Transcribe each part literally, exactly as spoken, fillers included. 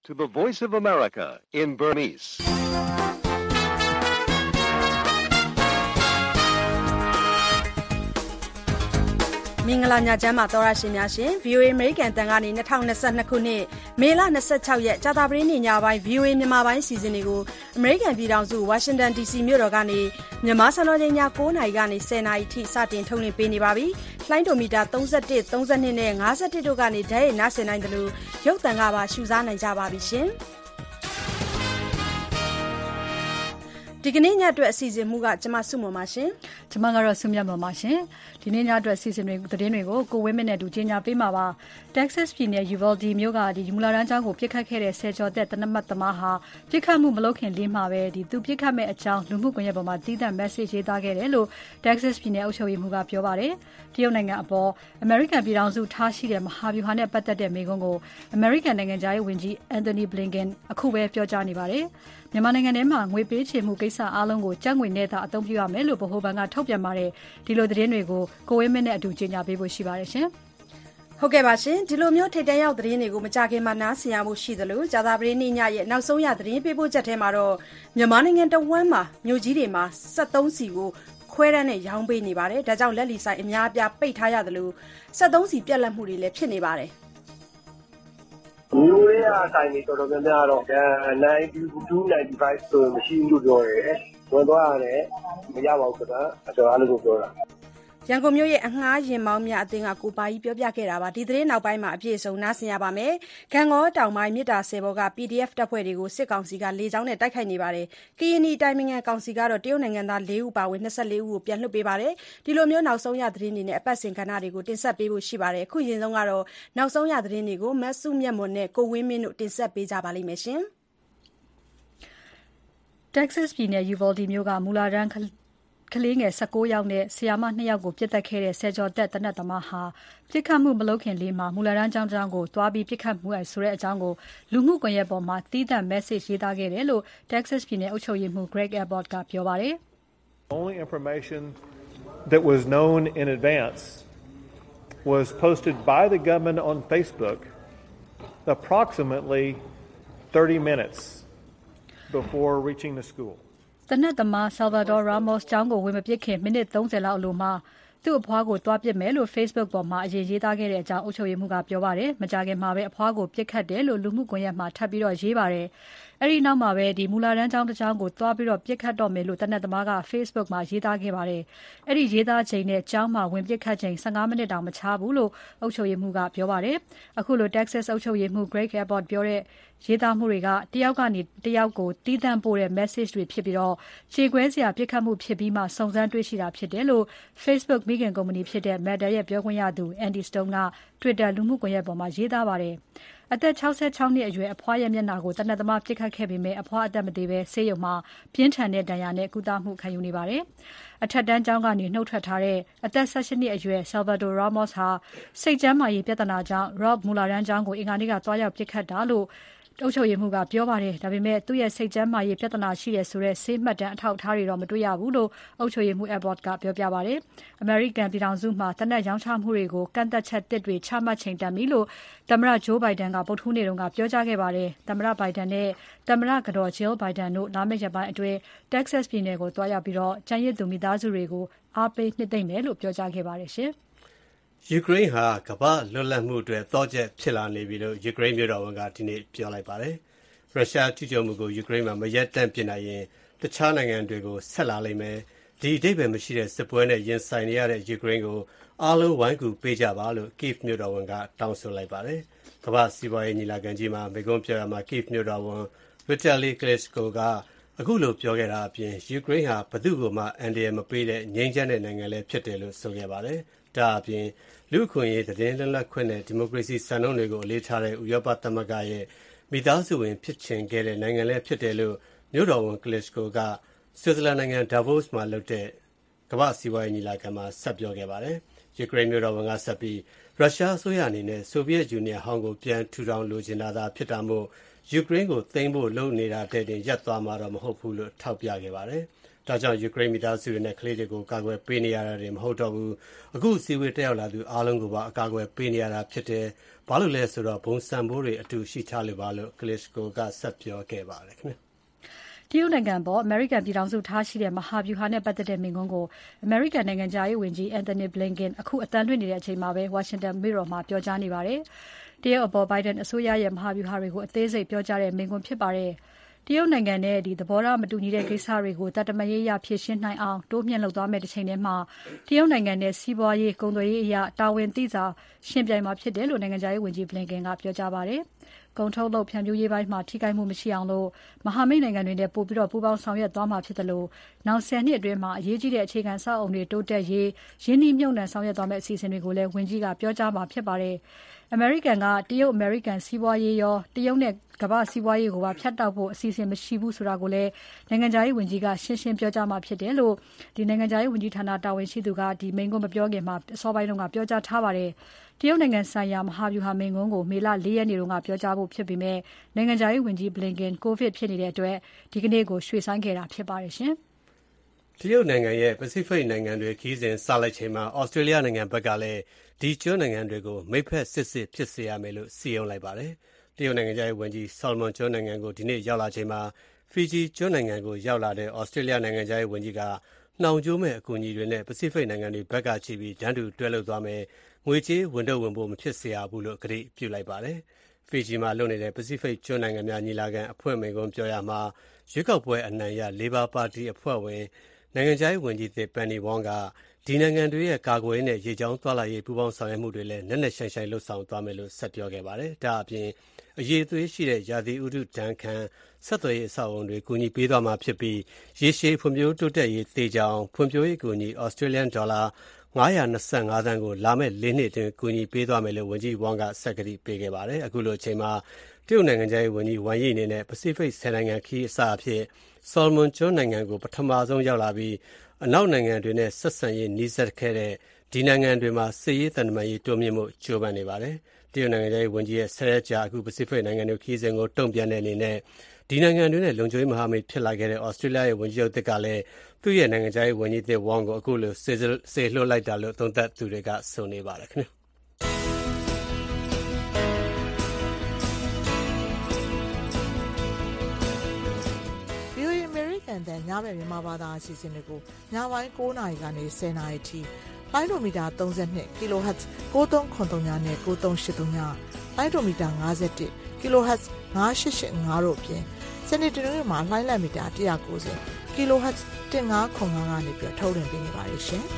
to the Voice of America in Burmese. ။မင်္ဂလာညချမ်းပါသောရရှင်များရှင် ဗွီအိုအေ American တန်ကနေ၂၀၂၂ခုနှစ်မေလ၂၆ရက်ကြာသပတေးနေ့ညပိုင်း ဗွီအိုအေ မြန်မာပိုင်းစီစဉ်တွေကို American ပြည်ထောင်စု Washington ဒီ စီ မြို့တော်ကနေမြန်မာစံတော်ချိန်ည၉နာရီကနေ၁၀နာရီထိစတင်ထုတ်လွှင့်ပေးနေပါပြီ။လိုင်းဒိုမီတာ၃၁ ၃၂နဲ့၅၁တို့ကနေဓာတ်ရိုက်နားဆင်နိုင်တယ်လို့ရုပ်သံကပါရှုစားနိုင်ကြပါပြီရှင်။ဒီကနေ့ညအတွက်အစီအစဉ်မှုကကျမစုမပါရှင်။ကျမကတော့စုမြတ်ပါရှင်။ဒီနေ့ညအတွက်အစီအစဉ်တွေသတင်းတွေကိုကိုဝင်းမင်းနဲ့တူကြီးညာပေးမှာပါ။ Texas ပြည်နယ် Uvalde မြို့ကဒီမူလာတန်းကျောင်းကိုပြစ်ခတ်ခဲ့တဲ့ဆယ်ကျော်သက်တနမတ်သမားဟာပြစ်ခတ်မှုမလုပ်ခင်လေးမှာပဲဒီသူပြစ်ခတ်မဲ့အကြောင်းလူမှုကွန်ရက်ပေါ်မှာတည်တဲ့ message ရေးသားခဲ့တယ်လို့ Texas ပြည်နယ်အုပ်ချုပ်ရေးမှူးကပြောပါတယ်။တရုတ်နိုင်ငံအပေါ် American ပြည်ထောင်စုထားရှိတဲ့မဟာဗျူဟာနဲ့ပတ်သက်တဲ့မိန့်ခွန်းကို American နိုင်ငံသားရေးဝန်ကြီး Anthony Blinken အခုပဲပြောကြားနေပါတယ်။မြန်မာနိုင်ငံထဲမှာငွေပေးချေမှုကိစ္စအားလုံးကိုကြက်ငွေနဲ့သာအသုံးပြုရမယ်လို့ဗဟိုဘဏ်ကထုတ်ပြန်ပါတယ်။ဒီလိုသတင်းတွေကိုကိုဝင်းမင်းနဲ့အတူကြေညာပေးဖို့ရှိပါတယ်ရှင်။ဟုတ်ကဲ့ပါရှင်ဒီလိုမျိုးထိပ်တန်းရောက်သတင်းတွေကိုမကြခင်မှာနားဆင်ရမှုရှိသလိုကြာသပတေးနေ့ညရဲ့နောက်ဆုံးရသတင်းပေးပို့ချက်ထဲမှာတော့မြန်မာနိုင်ငံတဝန်းမှာမြို့ကြီးတွေမှာစက်သုံးစီကိုခွဲတန်းနဲ့ရောင်းပေးနေပါတယ်ဒါကြောင့်လက်လီဆိုင်အများအပြားပိတ်ထားရသလိုစက်သုံးစီပြက်လက်မှုတွေလည်းဖြစ်နေပါတယ်မျိုးရအတိုင်းတွေတော်တော်များများတော့ninety two ninety-fiveဆိုမရှိဘူးလို့ပြောတယ်ဝင်သွားရတယ်မရပါဘူးဆိုတာကျွန်တော်အဲ့လိုပြောတာရန်ကုန်မြို့ရဲ့အငှားရင်မောင်းများအသင်းကကိုပါကြီးပြောပြခဲ့တာပါဒီသတင်းနောက်ပိုင်းမှာအပြည့်အစုံနားဆင်ရပါမယ်။ဂံကောတောင်ပိုင်းမြစ်တာဆယ်ဘော်က ပီဒီအက်ဖ် တပ်ဖွဲ့တွေကိုစစ်ကောင်စီကလေကြောင်းနဲ့တိုက်ခိုက်နေပါတယ်။ကရင်နီတိုင်းနိုင်ငံကောင်စီကတော့တရုတ်နိုင်ငံသား၄ဦးပါဝင်၂၄ဦးကိုပြန်လွှတ်ပေးပါတယ်။ဒီလိုမျိုးနောက်ဆုံးရသတင်းတွေနဲ့အပတ်စဉ်ကဏ္ဍတွေကိုတင်ဆက်ပေးဖို့ရှိပါတယ်။အခုရင်ဆုံးကတော့နောက်ဆုံးရသတင်းတွေကိုမဆုမြတ်မွန်နဲ့ကိုဝင်းမင်းတို့တင်ဆက်ပေးကြပါလိမ့်မယ်ရှင်။ Texas ပြည်နယ် Uvalde မြို့ကမူလာတန်းကလေးငယ်၁၉ယောက်နဲ့ဆရာမ၂ယောက်ကိုပြစ်တက်ခဲ့တဲ့ဆယ်ကျော်သက်တနတ်သမားဟာပြစ်ခတ်မှုမလုပ်ခင်လေးမှာမူလာတန်းကျောင်းကျောင်းကိုသွားပြီးပြစ်ခတ်မှုအဆိုတဲ့အကြောင်းကိုလူမှုကွန်ရက်ပေါ်မှာသီးသန့် message ရေးသားခဲ့တယ်လို့ Texas ပြည်နယ်အုပ်ချုပ်ရေးမှူး Greg Abbott ကပြောပါတယ်။ Only information that was known in advance was posted by the government on Facebook approximately thirty minutes before reaching the school. တနတ်သမား Salvador Ramos ကျောင်းကိုဝင်မပစ်ခင်မိနစ်၃၀လောက်အလိုမှာသူ့အဖွားကိုတွားပစ်မယ်လို့ Facebook ပေါ်မှာအရေးရေးသားခဲ့တဲ့အကြောင်းအုပ်ချုပ်ရေးမှူးကပြောပါတယ်။မကြခင်မှာပဲအဖွားကိုပစ်ခတ်တယ်လို့လူမှုကွန်ရက်မှာထပ်ပြီးတော့ရေးပါတယ်။အဲ့ဒီနောက်မှာပဲဒီမူလာတန်းကျောင်းတစ်ကျောင်းကိုတွားပြီးတော့ပစ်ခတ်တော့မယ်လို့တနတ်သမားက Facebook မှာရေးသားခဲ့ပါတယ်။အဲ့ဒီရေးသားချိန်နဲ့ကျောင်းမှာဝင်ပစ်ခတ်ချိန်၁၅မိနစ်တောင်မခြားဘူးလို့အုပ်ချုပ်ရေးမှူးကပြောပါတယ်။အခုလို Texas အုပ်ချုပ်ရေးမှူး Greg Abbott ပြောတဲ့ရေးသားမှုတွေကတယောက်ကနေတယောက်ကိုတီးသန့်ပို့တဲ့ message တွေဖြစ်ပြီးတော့ခြေခွဲစရာပြစ်ခတ်မှုဖြစ်ပြီးမှစုံစမ်းတွေ့ရှိတာဖြစ်တယ်လို့ Facebook မိခင်ကုမ္ပဏီဖြစ်တဲ့ Meta ရဲ့ပြောခွင့်ရသူ Andy Stone က Twitter လူမှုကွန်ရက်ပေါ်မှာရေးသားပါတယ်။အသက်၆၆နှစ်အရွယ်အဖွားရဲ့မျက်နှာကိုတနတ်သမားပြစ်ခတ်ခဲ့ပေမဲ့အဖွားအသက်မသေးပဲဆေးရုံမှာပြင်းထန်တဲ့ဒဏ်ရာနဲ့ကုသမှုခံယူနေပါတယ်။အထက်တန်းကျောင်းကနေနှုတ်ထွက်ထားတဲ့အသက်၁၈နှစ်အရွယ် Salvador Ramos ဟာစိတ်ကျန်းမာရေးပြဿနာကြောင့် Robb မူလာတန်းကျောင်းကိုအင်္ဂါနေ့ကတွားရောက်ပြစ်ခတ်တာလို့အုပ်ချုပ်ရေးမှူးကပြောပါတယ်။ဒါပေမဲ့သူ့ရဲ့စိတ်ကျန်းမာရေးပြဿနာရှိတယ်ဆိုတဲ့ဆေးမှတ်တမ်းအထောက်အထားတွေတော့မတွေ့ရဘူးလို့အုပ်ချုပ်ရေးမှူး Abbott ကပြောပြပါတယ်။ American ပြည်ထောင်စုမှာတနက်ရောင်းချမှုတွေကိုကန့်သက်ချက်တစ်တွေချမှတ်ချိန်တန်ပြီလို့သမ္မတ Joe Biden ကဗုဒ္ဓဟူးနေ့တုန်းကပြောကြားခဲ့ပါတယ်။သမ္မတ Biden နဲ့သမ္မတကတော် Jill Biden တို့လာမယ့်ရက်ပိုင်းအတွင်း Texas ပြည်နယ်ကိုတွားရောက်ပြီးတော့ကျန်းရစ်သူမိသားစုတွေကိုအားပေးနှစ်သိမ့်မယ်လို့ပြောကြားခဲ့ပါတယ်ရှင်။ယူကရိန်းဟာကမ္ဘာလွတ်လပ်မှုအတွက်သော့ချက်ဖြစ်လာနေပြီလို့ယူကရိန်းမြို့တော်ဝန်ကဒီနေ့ပြောလိုက်ပါတယ်။ရုရှားကျူးကျော်မှုကိုယူကရိန်းမှာမရပ်တန့်ပစ်နိုင်ရင်တခြားနိုင်ငံတွေကိုဆက်လာလိမ့်မယ်။ဒီအဓိပ္ပာယ်မရှိတဲ့စစ်ပွဲနဲ့ရင်ဆိုင်နေရတဲ့ယူကရိန်းကိုအားလုံးဝိုင်းကူပေးကြပါလို့ Kyiv မြို့တော်ဝန်ကတောင်းဆိုလိုက်ပါတယ်။ကမ္ဘာစီးပွားရေးညီလာခံကြီးမှာမိန့်ခွန်းပြောရမှာ Kyiv မြို့တော်ဝန် Vitaly Klitschko ကအခုလိုပြောခဲ့တာအပြင်ယူကရိန်းဟာဘယ်သူ့ကိုမှအန္တရာယ်မပေးတဲ့ငြိမ်းချမ်းတဲ့နိုင်ငံလည်းဖြစ်တယ်လို့ဆိုခဲ့ပါတယ်။ဒါအပြင်လူ့အခွင့်အရေးသတင်းလွတ်လပ်ခွင့်နဲ့ဒီမိုကရေစီစံနှုန်းတွေကိုအလေးထားတဲ့ဥရောပသမဂ္ဂရဲ့မိသားစုဝင်ဖြစ်ချင်ခဲ့တဲ့နိုင်ငံလည်းဖြစ်တယ်လို့မြို့တော်ဝန် Klitschko ကဆွစ်ဇာလန်နိုင်ငံ Davos မှာလုပ်တဲ့ကမ္ဘာစီးပွားရေးညီလာခံမှာဆက်ပြောခဲ့ပါတယ်။ယူကရိန်းမြို့တော်ဝန်ကဆက်ပြီးရုရှားအစိုးရအနေနဲ့ဆိုဗီယက်ယူနီယံဟောင်းကိုပြန်ထူထောင်လိုချင်တာသာဖြစ်တာမို့ယူကရိန်းကိုသိမ်းဖို့လုပ်နေတာတဲ့တင်ရပ်သွားမှာတော့မဟုတ်ဘူးလို့ထောက်ပြခဲ့ပါတယ်။ဒါကြောင့်ယူကရိန်းမိသားစုတွေနဲ့ကလေးတွေကိုကာကွယ်ပေးနေရတာတွေမဟုတ်တော့ဘူး။အခုစီဝေးတက်ရောက်လာသူအားလုံးကိုပါအကာအကွယ်ပေးနေရတာဖြစ်တယ်။ဘာလို့လဲဆိုတော့ဘုံစံဖိုးတွေအတူရှိထားလို့ပါလို့ Klitschko ကဆက်ပြောခဲ့ပါတယ်ခင်ဗျာ။တရုတ်နိုင်ငံပေါ်အမေရိကန်ပြည်ထောင်စုထားရှိတဲ့မဟာဗျူဟာနဲ့ပတ်သက်တဲ့မိန့်ခွန်းကိုအမေရိကန်နိုင်ငံခြားရေးဝန်ကြီး Antony Blinken အခုအတန်းလွှင့်နေတဲ့အချိန်မှာပဲဝါရှင်တန်မြို့တော်မှာပြောကြားနေပါတယ်။တရုတ်အပေါ် Biden အစိုးရရဲ့မဟာဗျူဟာတွေကိုအသေးစိတ်ပြောကြားတဲ့မိန့်ခွန်းဖြစ်ပါတယ်။တရုတ်နိုင်ငံနဲ့ဒီသဘောထားမတူညီတဲ့ကိစ္စတွေကိုတတ်တမရေးရဖြေရှင်းနိုင်အောင်တိုးမြှင့်လုပ်သွားမယ့်တစ်ချိန်တည်းမှာတရုတ်နိုင်ငံနဲ့စီးပွားရေးကုန်သွယ်ရေးအရာတာဝန်သိစာရှင်ပြိုင်မှာဖြစ်တယ်လို့နိုင်ငံခြားရေးဝန်ကြီး Blinken ကပြောကြားပါတယ်။ကုန်ထုတ်လုပ်ဖြန့်ဖြူးရေးပိုင်းမှာထိခိုက်မှုမရှိအောင်လို့မဟာမိတ်နိုင်ငံတွေနဲ့ပို့ပြီးတော့ပူးပေါင်းဆောင်ရွက်သွားမှာဖြစ်တယ်လို့နောက်ဆယ်နှစ်အတွင်းမှာအရေးကြီးတဲ့အခြေခံစောက်အုံတွေတိုးတက်ရေးရင်းနှီးမြှုပ်နှံဆောင်ရွက်သွားမယ့်အစီအစဉ်တွေကိုလည်းဝန်ကြီးကပြောကြားမှာဖြစ်ပါတယ်။အမေရိကန်ကတရုတ်အမေရိကန်စီးပွားရေးရောတရုတ်နဲ့ကမ္ဘာစီးပွားရေးကိုပါဖြတ်တောက်ဖို့အစီအစဉ်မရှိဘူးဆိုတာကိုလည်းနိုင်ငံခြားရေးဝန်ကြီးကရှင်းရှင်းပြောကြားမှာဖြစ်တယ်လို့ဒီနိုင်ငံခြားရေးဝန်ကြီးဌာနတာဝန်ရှိသူကဒီမိန့်ခွန်းမပြောခင်မှာအစောပိုင်းတုန်းကပြောကြားထားပါတယ်။တရုတ်နိုင်ငံဆိုင်ရာမဟာဗျူဟာမိန့်ခွန်းကိုမေလလေးရက်နေ့တုန်းကပြောကြားဖို့ဖြစ်ပေမဲ့နိုင်ငံခြားရေးဝန်ကြီး Blinken ကိုဗစ်ဖြစ်နေတဲ့အတွက်ဒီကနေ့ကိုရွှေ့ဆိုင်းခဲ့တာဖြစ်ပါတယ်ရှင်။တရုတ်နိုင်ငံရဲ့ပစိဖိတ်နိုင်ငံတွေခီးစဉ်စလိုက်ချိန်မှာဩစတြေးလျနိုင်ငံဘက်ကလည်းဒီကျွန်းနိုင်ငံတွေကိုမိတ်ဖက်စစ်စစ်ဖြစ်စေရမယ်လို့စီရင်လိုက်ပါတယ်။တရုတ်နိုင်ငံရဲ့ဝန်ကြီးဆော်လမွန်ကျွန်းနိုင်ငံကိုဒီနေ့ရောက်လာချိန်မှာဖီဂျီကျွန်းနိုင်ငံကိုရောက်လာတဲ့ဩစတြေးလျနိုင်ငံရဲ့ဝန်ကြီးကနှောင်ကြိုးမဲ့အကူအညီတွေနဲ့ပစိဖိတ်နိုင်ငံတွေဘက်ကချီပြီးတန်းတူတွဲလုပ်သွားမယ်ငွေကြေးဝန်တော့ဝန်ဖို့မဖြစ်စေရဘူးလို့ကတိပြုလိုက်ပါတယ်။ဖီဂျီမှာလုပ်နေတဲ့ပစိဖိတ်ကျွန်းနိုင်ငံများညီလာခံအဖွဲ့မိန့်ခွန်းပြောရမှာရွေးကောက်ပွဲအနိုင်ရလေဘာပါတီအဖွဲ့ဝင်နိုင်ငံခြားရေးဝန်ကြီးသစ်ပန်နီဝမ်ကဒီနိုင်ငံတွေရဲ့ကာကွယ်ရေးနဲ့ရေကြောင်းသွားလာရေးပူးပေါင်းဆောင်ရွက်မှုတွေလည်းနက်နက်ရှိုင်းရှိုင်းလှုပ်ဆောင်သွားမယ်လို့ဆက်ပြောခဲ့ပါတယ်။ဒါအပြင်အရေးသွေးရှိတဲ့ရာသီဥတုဒဏ်ခံဆက်သွယ်ရေးအဆောက်အအုံတွေကူညီပေးသွားမှာဖြစ်ပြီးရေရှည်ဖွံ့ဖြိုးတိုးတက်ရေးသေချောင်ဖွံ့ဖြိုးရေးကူညီ Australian Dollar ငါးရာ၂၅သန်းကိုလာမယ့်၄နှစ်အတွင်းကူညီပေးသွားမယ်လို့ဝန်ကြီးဝမ်ကဆက်ကတိပေးခဲ့ပါတယ်။အခုလိုအချိန်မှာတရုတ်နိုင်ငံခြားရေးဝန်ကြီးဝမ်ယီအနေနဲ့ပစိဖိတ်ဆယ်နိုင်ငံခီးအစအဖြစ်ဆော်လမွန်ကျွန်းနိုင်ငံကိုပထမဆုံးရောက်လာပြီးအနောက်နိုင်ငံတွေနဲ့ဆက်ဆံရေးနှီးစပ်ခဲ့တဲ့ဒီနိုင်ငံတွေမှာစစ်ရေးတန်တမာရေးတိုးမြင့်မှုကြိုးပမ်းနေပါတယ်။တရုတ်နိုင်ငံရဲ့ဝန်ကြီးရဲ့ဆယ်ရက်ကြာအခုပစိဖိတ်နိုင်ငံတို့ခီးစဉ်ကိုတုံ့ပြန်တဲ့အနေနဲ့ဒီနိုင်ငံတွေနဲ့လုံခြုံရေးမဟာမိတ်ဖြစ်လာခဲ့တဲ့ဩစတြေးလျရဲ့ဝန်ကြီးချုပ်သစ်ကလည်းသူ့ရဲ့နိုင်ငံခြားရေးဝန်ကြီးသစ်ဝမ်ကိုအခုလိုစေလွှတ်လိုက်တာလို့သုံးသပ်သူတွေကဆိုနေပါတယ်ခင်ဗျာ။တန်ညဘက်မြန်မာဘာသာအစီအစဉ်တွေကိုညပိုင်း၉နာရီကနေ၁၀နာရီထိလိုင်းဒိုမီတာသုံး၂ kHz ၉၃၇၃ညနဲ့၉၃၈၃ညလိုင်းဒိုမီတာ၅၁ kHz ၅၈၈၅တို့အပြင်စနေတနင်္ဂနွေမှာလိုင်းလက်မီတာ၁၉၀ kHz ၁၅၇၅ကနေပြထုတ်လွှင့်ပေးနေပါတယ်ရှင်။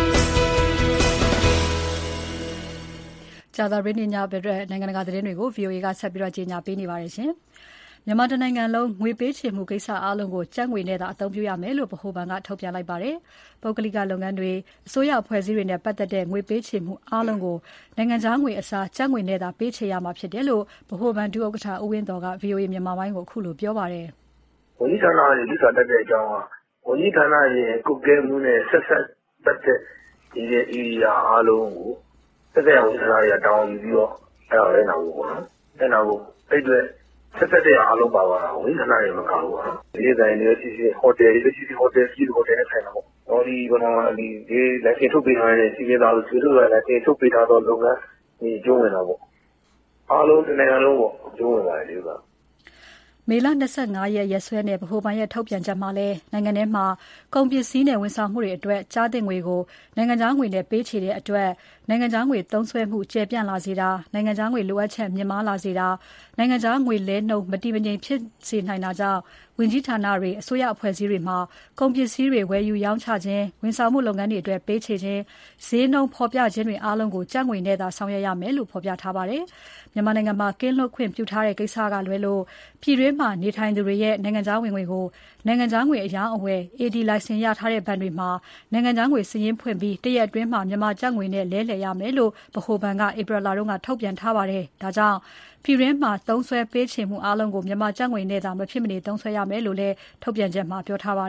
ကြာသပတေးနေ့ညဘက်နိုင်ငံတကာသတင်းတွေကို ဗီအိုအေ ကဆက်ပြီးတော့ကြေညာပေးနေပါတယ်ရှင်။မြန်မာတိုင်းနိုင်ငံလုံးငွေပေးချေမှုကိစ္စအားလုံးကိုကျပ်ငွေနဲ့သာအသုံးပြုရမယ်လို့ဗဟိုဘဏ်ကထုတ်ပြန်လိုက်ပါတယ်။ပုဂ္ဂလိကလုပ်ငန်းတွေအစိုးရအဖွဲ့အစည်းတွေနဲ့ပတ်သက်တဲ့ငွေပေးချေမှုအားလုံးကိုနိုင်ငံခြားငွေအစားကျပ်ငွေနဲ့သာပေးချေရမှာဖြစ်တယ်လို့ဗဟိုဘဏ်ဒုဥက္ကဋ္ဌဦးဝင်းသော်က ဗီအိုအေမြန်မာပိုင်းကိုအခုလိုပြောပါတယ်။ဝန်ကြီးဌာနရဲ့ဒီကတက်တဲ့အကြောင်းကဝန်ကြီးဌာနရဲ့ကုတ်ကဲမှုနဲ့ဆက်ဆက်ပတ်သက်ဒီရဲ့ area အားလုံးကိုသက်သက်ဝန်ကြီးဌာနရဲ့တောင်းယူပြီးတော့အဲ့ဒါလည်းနောက်ပေါ့နော်။အဲ့နောက်အဲ့တွေဆက်ဆက်တဲ့အားလုံးပါပါဝန်ကြီးဌာနရဲ့မကောက်ဘူးပေါ့နော်။ဒီတိုင်းလေးစီစီဟိုတယ်လေးစီစီဟိုတယ်စီဟိုတယ်နဲ့ဆိုင်တာပေါ့။ဟောဒီကဒီဒီလက်ရှိထုတ်ပေးထားတဲ့စီမံသားလို့သူတို့ကလည်းတင်ထုတ်ပေးထားတော့လုပ်ငန်းဒီကျုံးဝင်တာပေါ့။အားလုံးတစ်နိုင်ငံလုံးပေါ့ကျုံးဝင်ပါတယ်ဒီကမေလ၂၅ရက်ရက်စွဲနဲ့ဗဟိုဘဏ်ရဲ့ထုတ်ပြန်ချက်မှာလည်းနိုင်ငံထဲမှာကုန်ပစ္စည်းနဲ့ဝန်ဆောင်မှုတွေအတွက်ကြားသင့်ငွေကိုနိုင်ငံခြားငွေနဲ့ပေးချေတဲ့အတွက်နိုင်ငံခြားငွေသုံးစွဲမှုကျယ်ပြန့်လာစေတာနိုင်ငံခြားငွေလိုအပ်ချက်မြင့်မားလာစေတာနိုင်ငံခြားငွေလဲနှုန်းမတည်မငြိမ်ဖြစ်စေနိုင်တာကြောင့်ဝန်ကြီးဌာနတွေအစိုးရအဖွဲ့အစည်းတွေမှာကုန်ပစ္စည်းတွေဝယ်ယူရောင်းချခြင်းဝန်ဆောင်မှုလုပ်ငန်းတွေအတွက်ပေးချေခြင်းဈေးနှုန်းဖော်ပြခြင်းတွေအားလုံးကိုကျပ်ငွေနဲ့သာဆောင်ရွက်ရမယ်လို့ဖော်ပြထားပါတယ်။မြန်မာနိုင်ငံမှာကင်းလွတ်ခွင့်ပြုထားတဲ့ကိစ္စကလွဲလို့ပြည်တွင်းမှာနေထိုင်သူတွေရဲ့နိုင်ငံခြားဝင်ငွေကိုနိုင်ငံခြားငွေအရောင်းအဝယ် အေ ဒီ လိုင်စင်ရထားတဲ့ဘဏ်တွေမှာနိုင်ငံခြားငွေစာရင်းဖွင့်ပြီးတရက်အတွင်းမှာမြန်မာကျပ်ငွေနဲ့လဲလှယ်ရမယ်လို့ဗဟိုဘဏ်ကဧပြီလတုန်းကထုတ်ပြန်ထားပါတယ်။ဒါကြောင့်ပြည်တွင်းမှာသုံးစွဲပေးချေမှုအားလုံးကိုမြန်မာကျပ်ငွေနဲ့သာမဖြစ်မနေသုံးစွဲရမယ်လို့လည်းထုတ်ပြန်ချက်မှာပြောထားပါတယ်။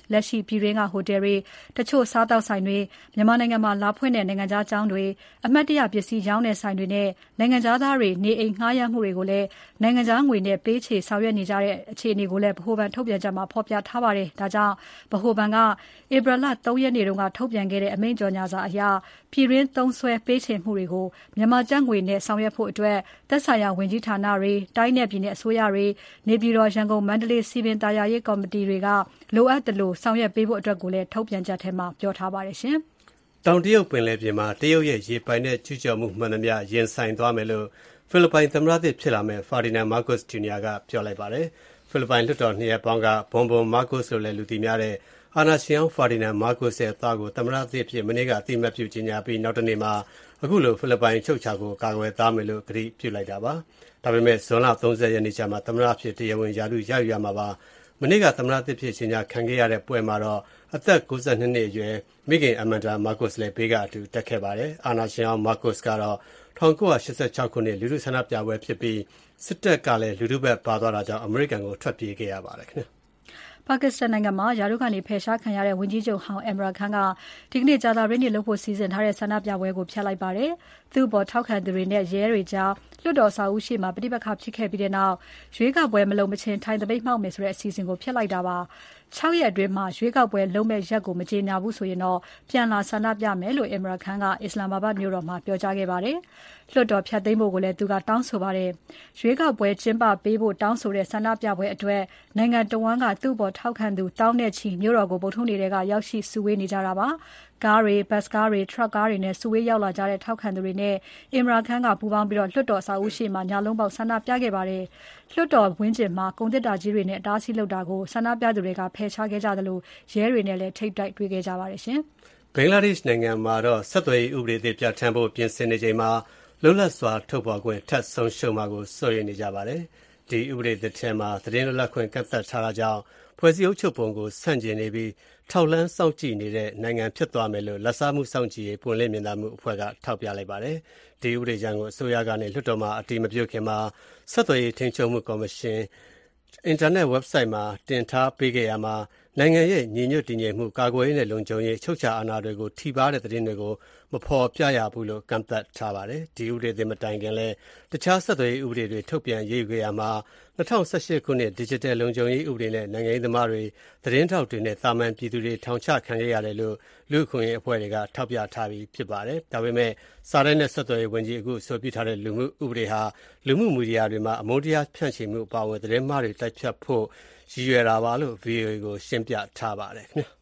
လက်ရှိပြည်တွင်းကဟိုတယ်တွေတချို့စားတောက်ဆိုင်တွေမြန်မာနိုင်ငံမှာလာဖွင့်တဲ့နိုင်ငံခြားကျောင်းတွေအမှတ်တရပစ္စည်းရောင်းတဲ့ဆိုင်တွေနဲ့နိုင်ငံခြားသားတွေနေအိမ်ငှားရမ်းမှုတွေကိုလည်းနိုင်ငံခြားငွေနဲ့ပေးချေဆောင်ရွက်နေကြတဲ့အခြေအနေကိုလည်းဗဟိုဘဏ်ထုတ်ပြန်ချက်မှာဖော်ပြထားပါတယ်။ဒါကြောင့်ဗဟိုဘဏ်ကဧပြီလသုံးရက်နေ့တုန်းကထုတ်ပြန်ခဲ့တဲ့အမိန့်ကြော်ညာစာအရပြည်တွင်းသုံးစွဲပေးချေမှုတွေကိုမြန်မာကျပ်ငွေနဲ့ဆောင်ရွက်ဖို့အတွက်သက်ဆိုင်ရာဝန်ကြီးဌာနတွေတိုင်းနယ်ပြည်နယ်အစိုးရတွေနေပြည်တော်ရန်ကုန်မန္တလေးစီပင်သာယာရေးကော်မတီတွေကလိုအပ်သလိုဆောင်ရွက်ပေးဖို့အတွက်ကိုလည်းထုတ်ပြန်ချက်ထဲမှာပြောထားပါတယ်ရှင်။တောင်တရုတ်ပင်လယ်ပြင်မှာတရုတ်ရဲ့ရေပိုင်နဲ့ကျူးကျော်မှုမှန်သမျှရင်ဆိုင်သွားမယ်လို့ဖိလစ်ပိုင်သမ္မတသစ်ဖြစ်လာမဲ့ဖာဒီနန်မာကုစ်ဂျူနီယာကပြောလိုက်ပါတယ်။ဖိလစ်ပိုင်လွှတ်တော်နှစ်ရပ်ပေါင်းကဘွန်ဘွန်မာကုစ်လို့လည်းလူသိများတဲ့အာနာရှင်ဖာဒီနန်မာကုစ်ရဲ့သားကိုသမ္မတသစ်ဖြစ်မနေ့ကအသိအမှတ်ပြုကြေညာပြီးနောက်တနေ့မှာအခုလိုဖိလစ်ပိုင်ချုပ်ချာကိုကာကွယ်သားမယ်လို့ကတိပြုလိုက်တာပါ။ဒါပေမဲ့ဇွန်လသုံး၀ရက်နေ့ကျမှသမ္မတဖြစ်တရားဝင်ရာထူးရယူရမှာပါ။မနေ့ကသမ္မတသစ်ဖြစ်ကြေညာခံခဲ့ရတဲ့ပွဲမှာတော့အသက်၉၂နှစ်အရွယ်မိခင်အမန်ဒါမာကုစ်လည်းဘေးကအတူတက်ခဲ့ပါတယ်။အာနာရှင်မာကုစ်ကတော့၁၉၈၆ခုနှစ်လူထုဆန္ဒပြပွဲဖြစ်ပြီးစစ်တပ်ကလည်းလူထုဘက်ပါသွားတာကြောင့်အမေရိကန်ကိုထွက်ပြေးခဲ့ရပါတယ်ခင်ဗျာ။ပါကစ္စတန်နိုင်ငံမှာရာထူးကနေဖယ်ရှားခံရတဲ့ဝန်ကြီးချုပ်ဟောင်းအင်မရန်ခန်ကဒီကနေ့ကြာသပတေးနေ့လုပ်ဖို့စီစဉ်ထားတဲ့ဆန္ဒပြပွဲကိုဖျက်လိုက်ပါတယ်။သူ့ဘောထောက်ခံသူတွေနဲ့ရဲတွေကြားလွှတ်တော်စာအုပ်ရှိမှပဋိပက္ခဖြစ်ခဲ့ပြီးတဲ့နောက်ရွေးကောက်ပွဲမလုပ်မချင်းထိုင်တပိတ်မှောက်မယ်ဆိုတဲ့အစီအစဉ်ကိုဖျက်လိုက်တာပါ။၆ရက်အတွင်းမှာရွေးကောက်ပွဲလုပ်မဲ့ရက်ကိုမကြေညာဘူးဆိုရင်တော့ပြန်လာဆန္ဒပြမယ်လို့အင်မရန်ခန်ကအစ္စလာမာဘတ်မြို့တော်မှာပြောကြားခဲ့ပါတယ်။လွှတ်တော်ဖျက်သိမ်းဖို့ကိုလည်းသူကတောင်းဆိုပါတယ်။ရွေးကောက်ပွဲကျင်းပပေးဖို့တောင်းဆိုတဲ့ဆန္ဒပြပွဲအတွက်နိုင်ငံတော်ဝန်ကသူ့ဘောထောက်ခံသူတောင်းတဲ့ချီမြို့တော်ကိုဗုဒ္ဓဟူးနေ့ကရောက်ရှိစုဝေးနေကြတာပါ။ကားတွေဘတ်စ်ကားတွေထရပ်ကားတွေနဲ့စုဝေးရောက်လာကြတဲ့ထောက်ခံသူတွေနဲ့အင်မရန်ခန်ကပူးပေါင်းပြီးတော့လွှတ်တော်အဆောက်အဦရှိမှညလုံးပေါက်ဆန္ဒပြခဲ့ပါတယ်။လွှတ်တော်ဝင်းကျင်မှာကုန်သစ်တာကြီးတွေနဲ့အတားအဆီးလုပ်တာကိုဆန္ဒပြသူတွေကဖယ်ရှားခဲ့ကြသလိုရဲတွေနဲ့လည်းထိပ်တိုက်တွေ့ခဲ့ကြပါတယ်ရှင်။ဘင်္ဂလားဒေ့ရှ်နိုင်ငံမှာတော့ဆက်သွယ်ရေးဥပဒေသစ်ပြဋ္ဌာန်းဖို့ပြင်ဆင်နေချိန်မှာလွတ်လပ်စွာထုတ်ဖော်ခွင့်ထပ်ဆုံးရှုံးမှာကိုစိုးရိမ်နေကြပါတယ်။ဒီဥပဒေသစ်ထဲမှာသတင်းလွတ်လပ်ခွင့်ကန့်သတ်ထားတာကြောင့်ဖွဲ့စည်းအုပ်ချုပ်ပုံကိုဆန့်ကျင်နေပြီးထောက်လှမ်းစောင့်ကြည့်နေတဲ့နိုင်ငံဖြစ်သွားမယ်လို့လက်စားမှုစောင့်ကြည့်ရေးပွင့်လင်းမြင်သာမှုအဖွဲ့ကထောက်ပြလိုက်ပါတယ်။ဒီဥပဒေကြမ်းကိုအစိုးရကနေလွှတ်တော်မှာအတည်မပြုခင်မှာဆက်သွယ်ရေးထိန်းချုပ်မှုကော်မရှင်အင်တာနက် website မှာတင်ထားပေးခဲ့ရမှာနိုင်ငံရဲ့ညီညွတ်တည်ငြိမ်မှုကာကွယ်ရေးနဲ့လုံခြုံရေးချုပ်ချာအာဏာတွေကိုထိပါတဲ့သတင်းတွေကိုမဖော်ပြရဘူးလို့ကန့်သတ်ထားပါတယ်။ဒီဥပဒေသစ်မတိုင်ခင်လဲတခြားဆက်သွယ်ရေးဥပဒေတွေထုတ်ပြန်ရေးယူခဲ့ရမှာ၂၀၁၈ခုနှစ် Digital လုံခြုံရေးဥပဒေနဲ့နိုင်ငံရေးသမားတွေသတင်းထောက်တွေနဲ့တာမန်ပြည်သူတွေထောင်ချခံခဲ့ရတယ်လို့လူ့အခွင့်အရေးအဖွဲ့တွေကထောက်ပြထားပြီးဖြစ်ပါတယ်။ဒါပေမဲ့စာတိုင်းနဲ့ဆက်သွယ်ရေးဝန်ကြီးအခုဆိုပြထားတဲ့လူမှုဥပဒေဟာလူမှုမီဒီယာတွေမှာအမုန်းတရားဖြန့်ချီမှုအပါအဝင်သတင်းမှားတွေတိုက်ဖြတ်ဖို့ရည်ရွယ်တာပါလို့ ဗွီအိုအေ ကိုရှင်းပြထားပါတယ်ခင်ဗျာ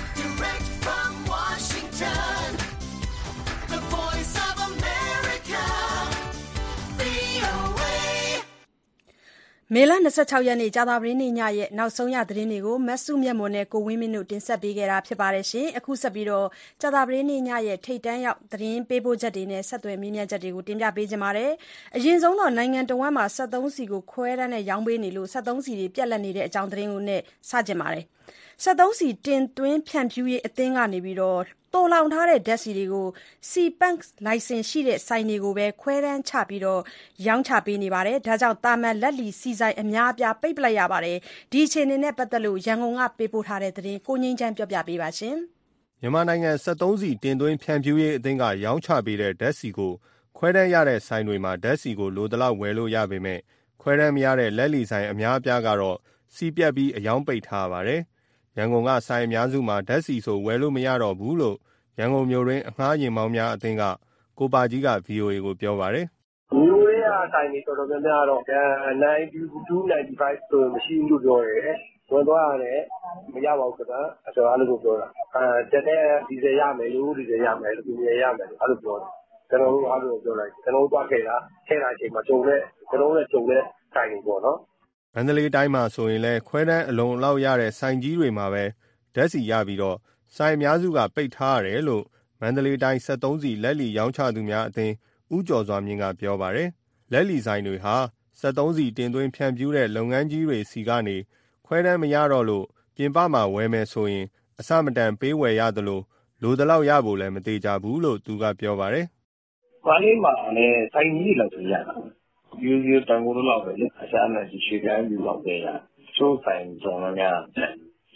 မေလ၂၆ရက်နေ့ကြာသပတေးနေ့ညရဲ့နောက်ဆုံးရသတင်းတွေကိုမဆုမြတ်မွန်နဲ့ကိုဝင်းမင်းတို့တင်ဆက်ပေးခဲ့တာဖြစ်ပါတယ်ရှင်။အခုဆက်ပြီးတော့ကြာသပတေးနေ့ညရဲ့ထိတ်တန်းရောက်သတင်းပေးပို့ချက်တွေနဲ့ဆက်သွယ်မြင်းမြတ်ချက်တွေကိုတင်ပြပေးကြပါမယ်။အရင်ဆုံးတော့နိုင်ငံတော်ဝန်မှာစက်သုံးစီကိုခွဲတန်းနဲ့ရောင်းပေးနေလို့စက်သုံးစီတွေပြက်လက်နေတဲ့အကြောင်းသတင်းကိုနဲ့စကြင်ပါတယ်။စက်သုံးစီတင်သွင်းဖြန့်ဖြူးရေးအသင်းကနေပြီးတော့တိုးလောင်ထားတဲ့ဓာတ်ဆီတွေကိုစီပန့်လိုင်စင်ရှိတဲ့ဆိုင်တွေကိုပဲခွဲတန်းချပြီးတော့ရောင်းချပေးနေပါတယ်။ဒါကြောင့်တာမန်လက်လီစီဆိုင်အများအပြားပိတ်ပလိုက်ရပါတယ်။ဒီအခြေအနေနဲ့ပတ်သက်လို့ရန်ကုန်ကပေးပို့ထားတဲ့သတင်းကိုငင်းချမ်းပြောပြပေးပါရှင်။မြန်မာနိုင်ငံစက်သုံးစီတင်သွင်းဖြန့်ဖြူးရေးအသင်းကရောင်းချပေးတဲ့ဓာတ်ဆီကိုခွဲတန်းရတဲ့ဆိုင်တွေမှာဓာတ်ဆီကိုလိုတလောက်ဝယ်လို့ရပေမဲ့ခွဲတန်းမရတဲ့လက်လီဆိုင်အများအပြားကတော့စီပြတ်ပြီးအယောင်းပိတ်ထားပါတယ်။ရန်ကုန်ကဆိုင်အများစုမှာဓာတ်ဆီဆိုဝယ်လို့မရတော့ဘူးလို့ရန်ကုန်မြို့တွင်းအငှားယာဉ်မောင်းများအသင်းကကိုပါကြီးက ဗွီအိုအေ ကိုပြောပါတယ်။မြို့ရဲအတိုင်းတွေတော်တော်များများတော့ninety two ninety-fiveဆိုမရှိဘူးလို့ပြောတယ်။ဝင်သွားရတယ်မရပါဘူးခင်ဗျာ။အဲ့ဒါအဲ့လိုပြောတာ။အဲတက်တဲ့ဒီဇယ်ရမယ်လို့ဒီဇယ်ရမယ်လို့ဒီဇယ်ရမယ်လို့အဲ့လိုပြောတယ်။ကျွန်တော်တို့အဲ့လိုပြောလိုက်။ကျွန်တော်တို့သွားခဲ့တာခဲ့တာအချိန်မှာကြုံတဲ့ကျွန်တော်တို့လည်းကြုံတဲ့တိုင်းတွေပေါ့နော်။မန္တလေးတိုင်းမှာဆိုရင်လည်းခွဲတန်းအလုံးလောက်ရတဲ့ဆိုင်ကြီးတွေမှာပဲဓာတ်ဆီရပြီးတော့ဆိုင်အများစုကပိတ်ထားရတယ်လို့မန္တလေးတိုင်းစက်သုံးစီလက်လီရောင်းချသူများအသင်းဦးကျော်စွာမြင့်ကပြောပါတယ်။လက်လီဆိုင်တွေဟာစက်သုံးစီတင်သွင်းဖြန့်ဖြူးတဲ့လုပ်ငန်းကြီးတွေစီကနေခွဲတန်းမရတော့လို့ပြင်ပမှာဝယ်မယ်ဆိုရင်အစမတန်ပေးဝယ်ရတယ်လို့လိုတလောက်ရဖို့လည်းမသေးကြဘူးလို့သူကပြောပါတယ်။ဘာလေးမှာလည်းဆိုင်ကြီးလောက်ဆိုရတာ။ယူယူတန်ကိုလောက်ပဲလေအစားနဲ့ရှိရှိကန်ယူလောက်ပဲရ။ချိုးဆိုင်ကြော်များများစီ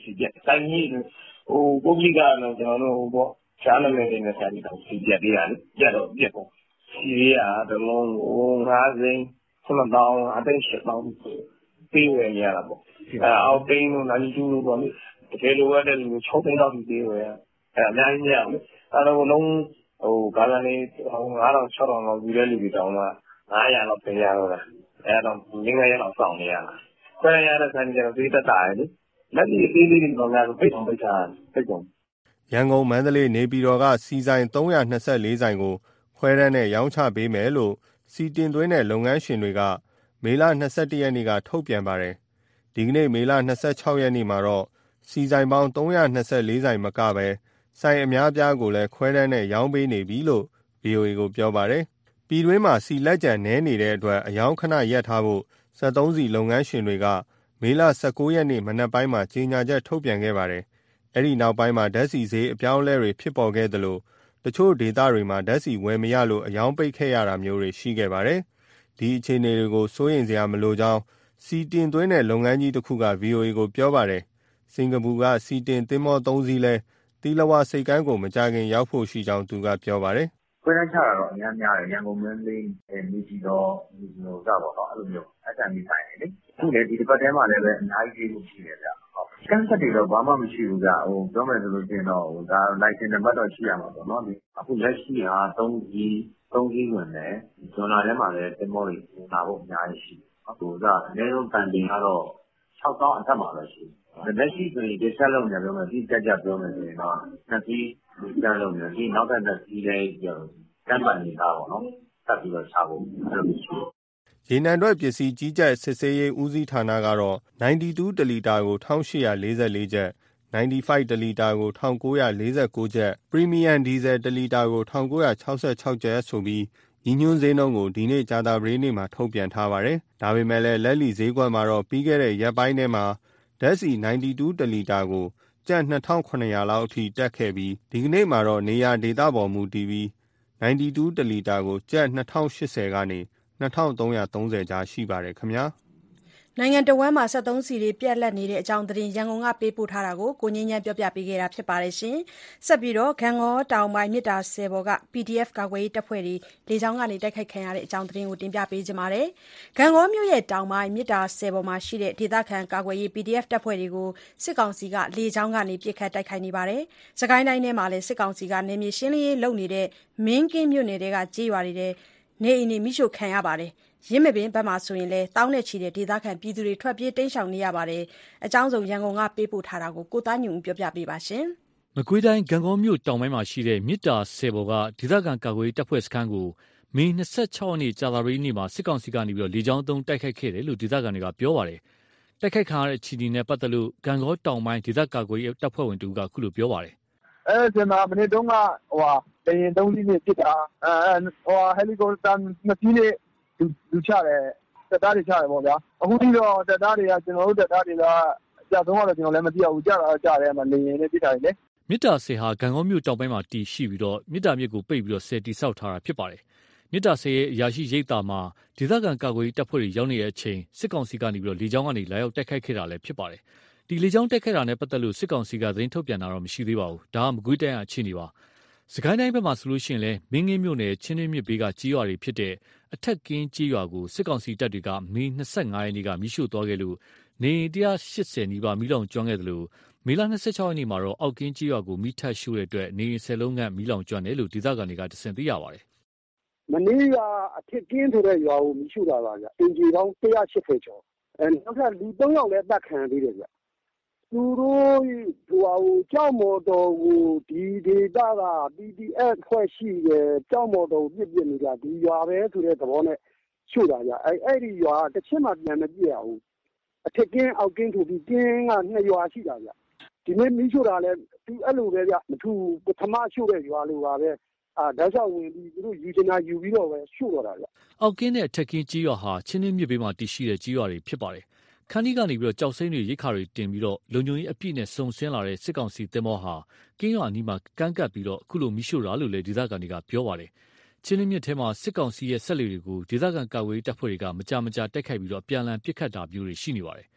စီပြက်ဆိုင်ကြီးဟိုပုဂ္ဂလိကတော့ကျွန်တော်တို့ဟိုပေါ့ရှားနာမည်တွေနဲ့ဆိုင်ပြီးတော့စီပြက်ပေးရတယ်ပြက်တော့ပြက်ပေါ့စီရတလုံးဟိုငါးစိမ်းခုနတောင်းအသိရှစ်တောင်းပေးဝယ်ရတာပေါ့အဲအောက်သိန်းတို့နိုင်ကျူးတို့ပေါ့လေတကယ်လိုရတဲ့လူ၆သိန်းလောက်ပြီးပေးဝယ်အဲအများကြီးမရဘူးအဲတော့လုံးဟိုကာလလေးဟိုငါးထောင်၆ထောင်လောက်ယူတဲ့လူတွေတောင်းတာငါးရာလောက်ပေးရတော့တာအဲတော့ငင်းငယ်ရအောင်စောင့်နေရတာဆယ်ရတဲ့ဆိုင်ကျတော့သေးတတ်တာလေလက်ဒီအသေးလေးတွေတော့လည်းပိတ်အောင်ပိတ်ထားပိတ်ကုန်ရန်ကုန်မန္တလေးနေပြည်တော်ကစီဆိုင်သုံးရာနှစ်ဆယ့်လေးဆိုင်ကိုခွဲတမ်းနဲ့ရောင်းချပေးမယ်လို့စီတင်သွင်းတဲ့လုပ်ငန်းရှင်တွေကမေလ၂၁ရက်နေ့ကထုတ်ပြန်ပါတယ်ဒီကနေ့မေလ၂၆ရက်နေ့မှာတော့စီဆိုင်ပေါင်းသုံးရာနှစ်ဆယ့်လေးဆိုင်မကပဲဆိုင်အများပြားကိုလည်းခွဲတမ်းနဲ့ရောင်းပေးနေပြီလို့ ဗွီအိုအေ ကိုပြောပါတယ်ပြည်တွင်းမှာစီလက်ကျန်နဲနေတဲ့အတွက်အယောင်ခဏရပ်ထားဖို့စက်သုံးစီလုပ်ငန်းရှင်တွေကမေလ၁၉ရက်နေ့မနက်ပိုင်းမှာကြေညာချက်ထုတ်ပြန်ခဲ့ပါတယ်အဲ့ဒီနောက်ပိုင်းမှာဓာတ်ဆီဈေးအပြောင်းအလဲတွေဖြစ်ပေါ်ခဲ့သလိုတချို့ဒေသတွေမှာဓာတ်ဆီဝယ်မရလို့အယောင်ပိတ်ခဲ့ရတာမျိုးတွေရှိခဲ့ပါတယ်ဒီအခြေအနေတွေကိုစိုးရိမ်စရာမလိုကြောင်းစီတင်သွင်းတဲ့လုပ်ငန်းကြီးတစ်ခုက ဗွီအိုအေ ကိုပြောပါတယ်စင်ကာပူကစီတင်သင်္ဘောသုံးစီးလဲတီလဝါစိတ်ကမ်းကိုမကြခင်ရောက်ဖို့ရှိကြောင်းသူကပြောပါတယ်ခွဲတမ်းချတာတော့အများများတယ်ရန်ကုန်မင်းလေးနေပြည်တော်ဒီလိုကပေါ့နော်အဲ့လိုမျိုးအတန်ကြီးဆိုင်တယ်လေအခုလေဒီတစ်ပတ်ထဲမှာလည်းပဲအများကြီးပြေးဖို့ရှိတယ်ဗျဟုတ်ကန်းဆက်တွေတော့ဘာမှမရှိဘူးဗျဟိုပြောမယ်ဆိုလို့ရှိရင်တော့ဟိုဒါ license နံပါတ်တော့ရှိရမှာပေါ့နော်အခုလက်ရှိဟာသုံးကြီးသုံးကြီးဝင်တယ်ဂျွန်နာထဲမှာလည်းတင်မောတွေလာဖို့အများကြီးရှိတယ်ဟိုကအနည်းဆုံးတန်တင်ကတော့၆သောင်းအထက်မှာပဲရှိတယ်လက်ရှိဆိုရင်ဒီဆက်လုံးညာပြောမယ်ဒီကြကြပြောမယ်ဆိုရင်တော့နှစ်စီးဒီဆက်လုံးညာဒီနောက်တဲ့နှစ်စီးလေးပြောတမ်းပန်နေတာပေါ့နော်တက်ပြီးတော့ချဖို့အဲ့လိုရှိတယ်ရေနံထွက်ပစ္စည်းကြီးကြပ်စစ်ဆေးရေးဦးစီးဌာနကတော့၉၂တလီတာကို၁၈၄၄ကျပ်၉၅တလီတာကို၁၉၄၉ကျပ်ပရီမီယံဒီဇယ်တလီတာကို၁၉၆၆ကျပ်ဆိုပြီးညီညွှန်းဈေးနှုန်းကိုဒီနေ့ကြာသပတေးနေ့မှာထုတ်ပြန်ထားပါတယ်ဒါပေမဲ့လည်းလက်လီဈေးကွက်မှာတော့ပြီးခဲ့တဲ့ရက်ပိုင်းထဲမှာဓာတ်ဆီ၉၂တလီတာကိုကျပ်၂ထောင်ခုနှစ်ရာလောက်အထိတက်ခဲ့ပြီးဒီကနေ့မှာတော့နေရာဒေသပေါ်မူတည်ပြီး၉၂တလီတာကိုကျပ်၂ထောင်၈၀ကနေ၂ထောင်၃၃၀ကြားရှိပါတယ်ခင်ဗျာနိုင်ငံတော်ဝန်မှာစက်သုံးစီတွေပြက်လက်နေတဲ့အကြောင်းသတင်းရန်ကုန်ကပေးပို့ထားတာကိုကိုငင်းချမ်းပြောပြပေးခဲ့တာဖြစ်ပါတယ်ရှင်ဆက်ပြီးတော့ဂံကောတောင်ပိုင်းမြစ်တာဆယ်ဘော်က ပီ ဒီ အက်ဖ် ကာကွယ်ရေးတပ်ဖွဲ့တွေလေကြောင်းကနေတိုက်ခိုက်ခံရတဲ့အကြောင်းသတင်းကိုတင်ပြပေးကြပါမယ်ဂံကောမြို့ရဲ့တောင်ပိုင်းမြစ်တာဆယ်ဘော်မှာရှိတဲ့ဒေသခံကာကွယ်ရေး ပီ ဒီ အက်ဖ် တပ်ဖွဲ့တွေကိုစစ်ကောင်စီကလေကြောင်းကနေပစ်ခတ်တိုက်ခိုက်နေပါတယ်စကိုင်းတိုင်းထဲမှာလည်းစစ်ကောင်စီကနေမြေရှင်းလင်းရေးလုပ်နေတဲ့မင်းကင်းမြို့နယ်တွေကကြေးရွာတွေနေအိမ်တွေမိရှို့ခံရပါတယ်ရင်းမပင်ဘက်မှာဆိုရင်လည်းတောင်းနဲ့ချီတဲ့ဒေသခံပြည်သူတွေထွက်ပြေးတိမ်းရှောင်နေရပါတယ်။အကြောင်းစုံရန်ကုန်ကပေးပို့ထားတာကိုကိုသားညွန့်ပြောပြပေးပါရှင်။မကွေးတိုင်းဂံကောမြို့တောင်ပိုင်းမှာရှိတဲ့မြစ်တာဆယ်ဘော်ကဒေသခံကာကွယ်ရေးတပ်ဖွဲ့စခန်းကိုမေ၂၆ရက်နေ့ကြာသပတေးနေ့မှာစစ်ကောင်စီကနေပြီးတော့လေကြောင်းသုံးတိုက်ခိုက်ခဲ့တယ်လို့ဒေသခံတွေကပြောပါတယ်။တိုက်ခိုက်ခံရတဲ့ချီတီနဲ့ပတ်သက်လို့ဂံကောတောင်ပိုင်းဒေသကာကွယ်ရေးတပ်ဖွဲ့ဝင်တူကခုလိုပြောပါတယ်။အဲဒီမှာမနေ့တုန်းကဟိုဟာတရင်သုံးစီးနဲ့ပစ်တာအဲဟိုဟာဟယ်လီကော်ပတာနှစ်စီးနဲ့လူလူချတယ်တက်သားတွေချတယ်ပေါ့ဗျာအခုထိတော့တက်သားတွေကကျွန်တော်တို့တက်သားတွေကကြာဆုံးတော့ကျွန်တော်လည်းမသိအောင်ကြာတာကြာတယ်မှာနေရင်လည်းပြစ်တာလေမြစ်တာဆယ်ဟာဂံကောမြို့တောင်ပိုင်းမှာတည်ရှိပြီးတော့မြစ်တာမြစ်ကိုပိတ်ပြီးတော့ဆယ်တီဆောက်ထားတာဖြစ်ပါတယ်မြစ်တာဆယ်ရဲ့အရာရှိရိပ်သာမှာဒေသခံကာကွယ်ရေးတပ်ဖွဲ့တွေရောက်နေတဲ့အချိန်စစ်ကောင်စီကနေပြီးတော့လေကြောင်းကနေလာရောက်တိုက်ခိုက်ခဲ့တာလည်းဖြစ်ပါတယ်ဒီလေကြောင်းတိုက်ခိုက်တာနဲ့ပတ်သက်လို့စစ်ကောင်စီကသတင်းထုတ်ပြန်တာတော့မရှိသေးပါဘူးဒါကမကွေးတိုင်းအခြေအနေပါစကိုင်းတိုင်းဘက်မှာဆိုလို့ရှိရင်လည်းမင်းငင်းမြို့နယ်ချင်းတွင်းမြစ်ဘေးကကြေးရွာတွေဖြစ်တဲ့အထက်ကင်းကြေးရွာကိုစစ်ကောင်စီတပ်တွေကမေ၂၅ရက်နေ့ကမိရှို့သွားခဲ့လို့နေ၁၈၀နီးပါးမိလောင်ကျွမ်းခဲ့တယ်လို့မေလ၂၆ရက်နေ့မှာတော့အောက်ကင်းကြေးရွာကိုမိထပ်ရှို့တဲ့အတွက်နေဆယ်လုံးကမိလောင်ကျွမ်းတယ်လို့ဒေသခံတွေကတစင်သိရပါတယ်မနေ့ကအထက်ကင်းဆိုတဲ့ရွာကိုမိရှို့တာပါဗျအင်ဂျီပေါင်း၁၈၀ကျော်အဲနောက်ထပ်လူ၃ယောက်လည်းတပ်ခံသေးတယ်ဗျသူတို့ဟိုဟာကြောက်မော်တော်ကိုဒီဒေတာက ပီ ဒီ အက်ဖ် ဖွဲ့ရှိတယ်ကြောက်မော်တော်ကိုပြစ်ပြစ်နေတာဒီရွာပဲဆိုတဲ့သဘောနဲ့ရှို့တာကြအဲအဲ့ဒီရွာတစ်ချက်မှပြန်မပြည့်အောင်အထက်ကင်းအောက်ကင်းဆိုပြီးကင်းကနှစ်ရွာရှိတာကြဒီနေ့မိရှို့တာလဲသူအဲ့လိုပဲကြမထူပထမရှို့တဲ့ရွာလိုပါပဲအာဓာတ်ဆောင်ဝင်ပြီးသူတို့ယူချင်တာယူပြီးတော့ပဲရှို့တော့တာကြအောက်ကင်းနဲ့အထက်ကင်းကြေးရွာဟာချင်းနှင်းမြစ်ဘေးမှာတည်ရှိတဲ့ကြေးရွာတွေဖြစ်ပါတယ်ခန်းဒီကနေပြီးတော့ကြောက်စိမ့်တွေရိတ်ခါတွေတင်ပြီးတော့လုံခြုံရေးအပြည့်နဲ့စုံစင်းလာတဲ့စစ်ကောင်စီတင်မောဟာကင်းရွာအနီးမှာကန်းကပ်ပြီးတော့အခုလိုမိရှို့တာလို့လည်းဒေသခံတွေကပြောပါတယ်ချင်းလင်းမြစ်ထဲမှာစစ်ကောင်စီရဲ့ဆက်လေတွေကိုဒေသခံကာကွယ်ရေးတပ်ဖွဲ့တွေကမကြာမကြာတိုက်ခိုက်ပြီးတော့ပြန်လည်ပစ်ခတ်တာမျိုးတွေရှိနေပါတယ်